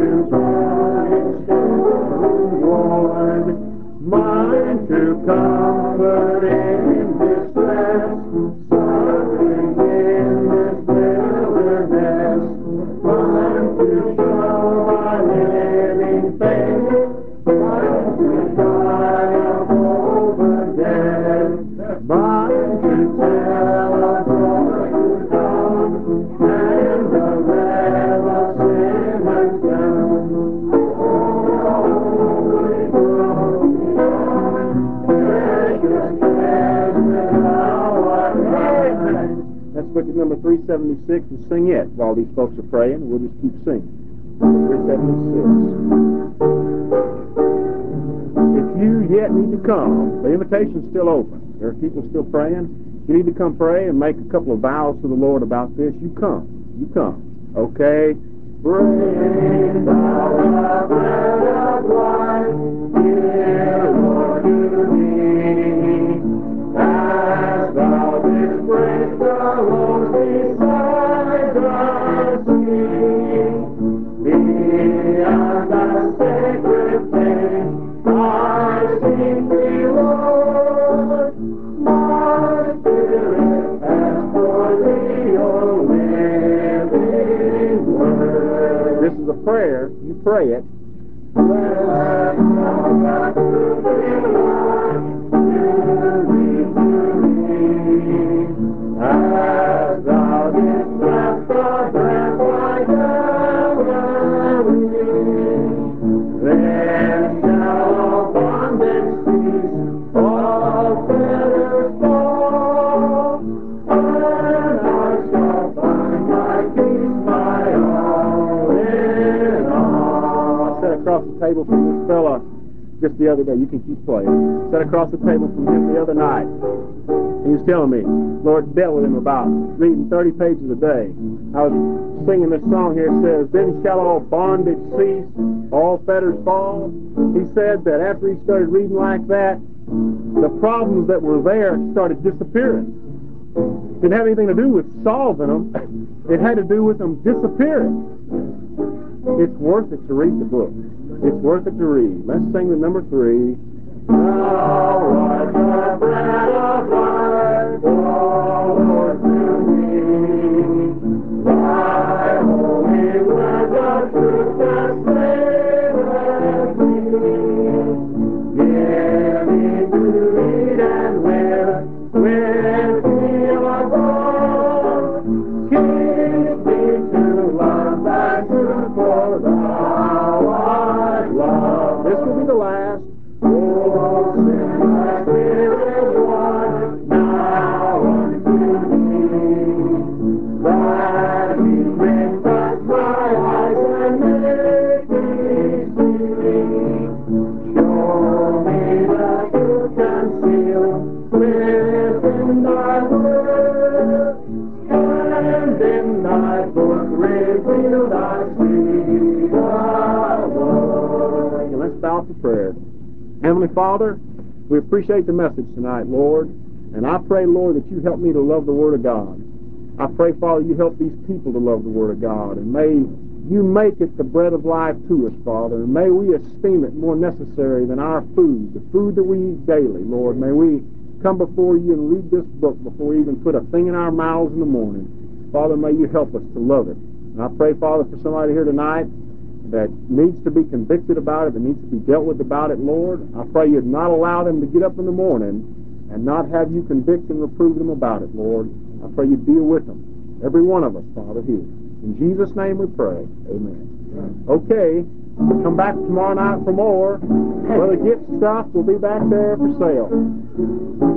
Mine to comfort in distress, suffering in this wilderness. Mine to show my living faith, mine to triumph over death, mine to tell of joy to come, and the web of sinners down. Let's look at number three seventy-six and sing it while these folks are praying. We'll just keep singing. three seventy-six. If you yet need to come, the invitation's still open. There are people still praying. If you need to come pray and make a couple of vows to the Lord about this, you come. You come. Okay? Bring thou the bread of life, dear Lord, to thee. As thou didst break the loaves beside the sea, beyond the sacred thing, I seek thee, Lord. My spirit has for thee your living word. This is a prayer. You pray it. Blessed God to thee, Lord, to thee, to thee. As thou didst bless the bread by Galilee, then shall all bondage cease, all fetters fall, and I shall find my peace, my all in all. I sat across the table from this fella just the other day. You can keep playing. Sat across the table from him the other night. He was telling me, Lord dealt with him about reading thirty pages a day. I was singing this song here. It says, then shall all bondage cease, all fetters fall. He said that after he started reading like that, the problems that were there started disappearing. It didn't have anything to do with solving them. It had to do with them disappearing. It's worth it to read the book. It's worth it to read. Let's sing the number three. Thou art the bread of life, O Lord, to me. Thy holy word, the truth that saveth me. Give me to eat and live with thee above. Keep me to love thy truth, for thou art love. This will be the last. Oh, send thy spirit one now unto me, that he may touch my eyes and make me see. Show me the truth concealed within thy word, and in thy book reveal thy sweet Lord. And let's bow for prayer. Heavenly Father, we appreciate the message tonight, Lord. And I pray, Lord, that you help me to love the Word of God. I pray, Father, you help these people to love the Word of God. And may you make it the bread of life to us, Father. And may we esteem it more necessary than our food, the food that we eat daily, Lord. May we come before you and read this book before we even put a thing in our mouths in the morning. Father, may you help us to love it. And I pray, Father, for somebody here tonight that needs to be convicted about it, that needs to be dealt with about it, Lord. I pray you'd not allow them to get up in the morning and not have you convict and reprove them about it, Lord. I pray you deal with them, every one of us, Father, here. In Jesus' name we pray. Amen. Okay, we'll come back tomorrow night for more. Brother Gitt's stuff will be back there for sale.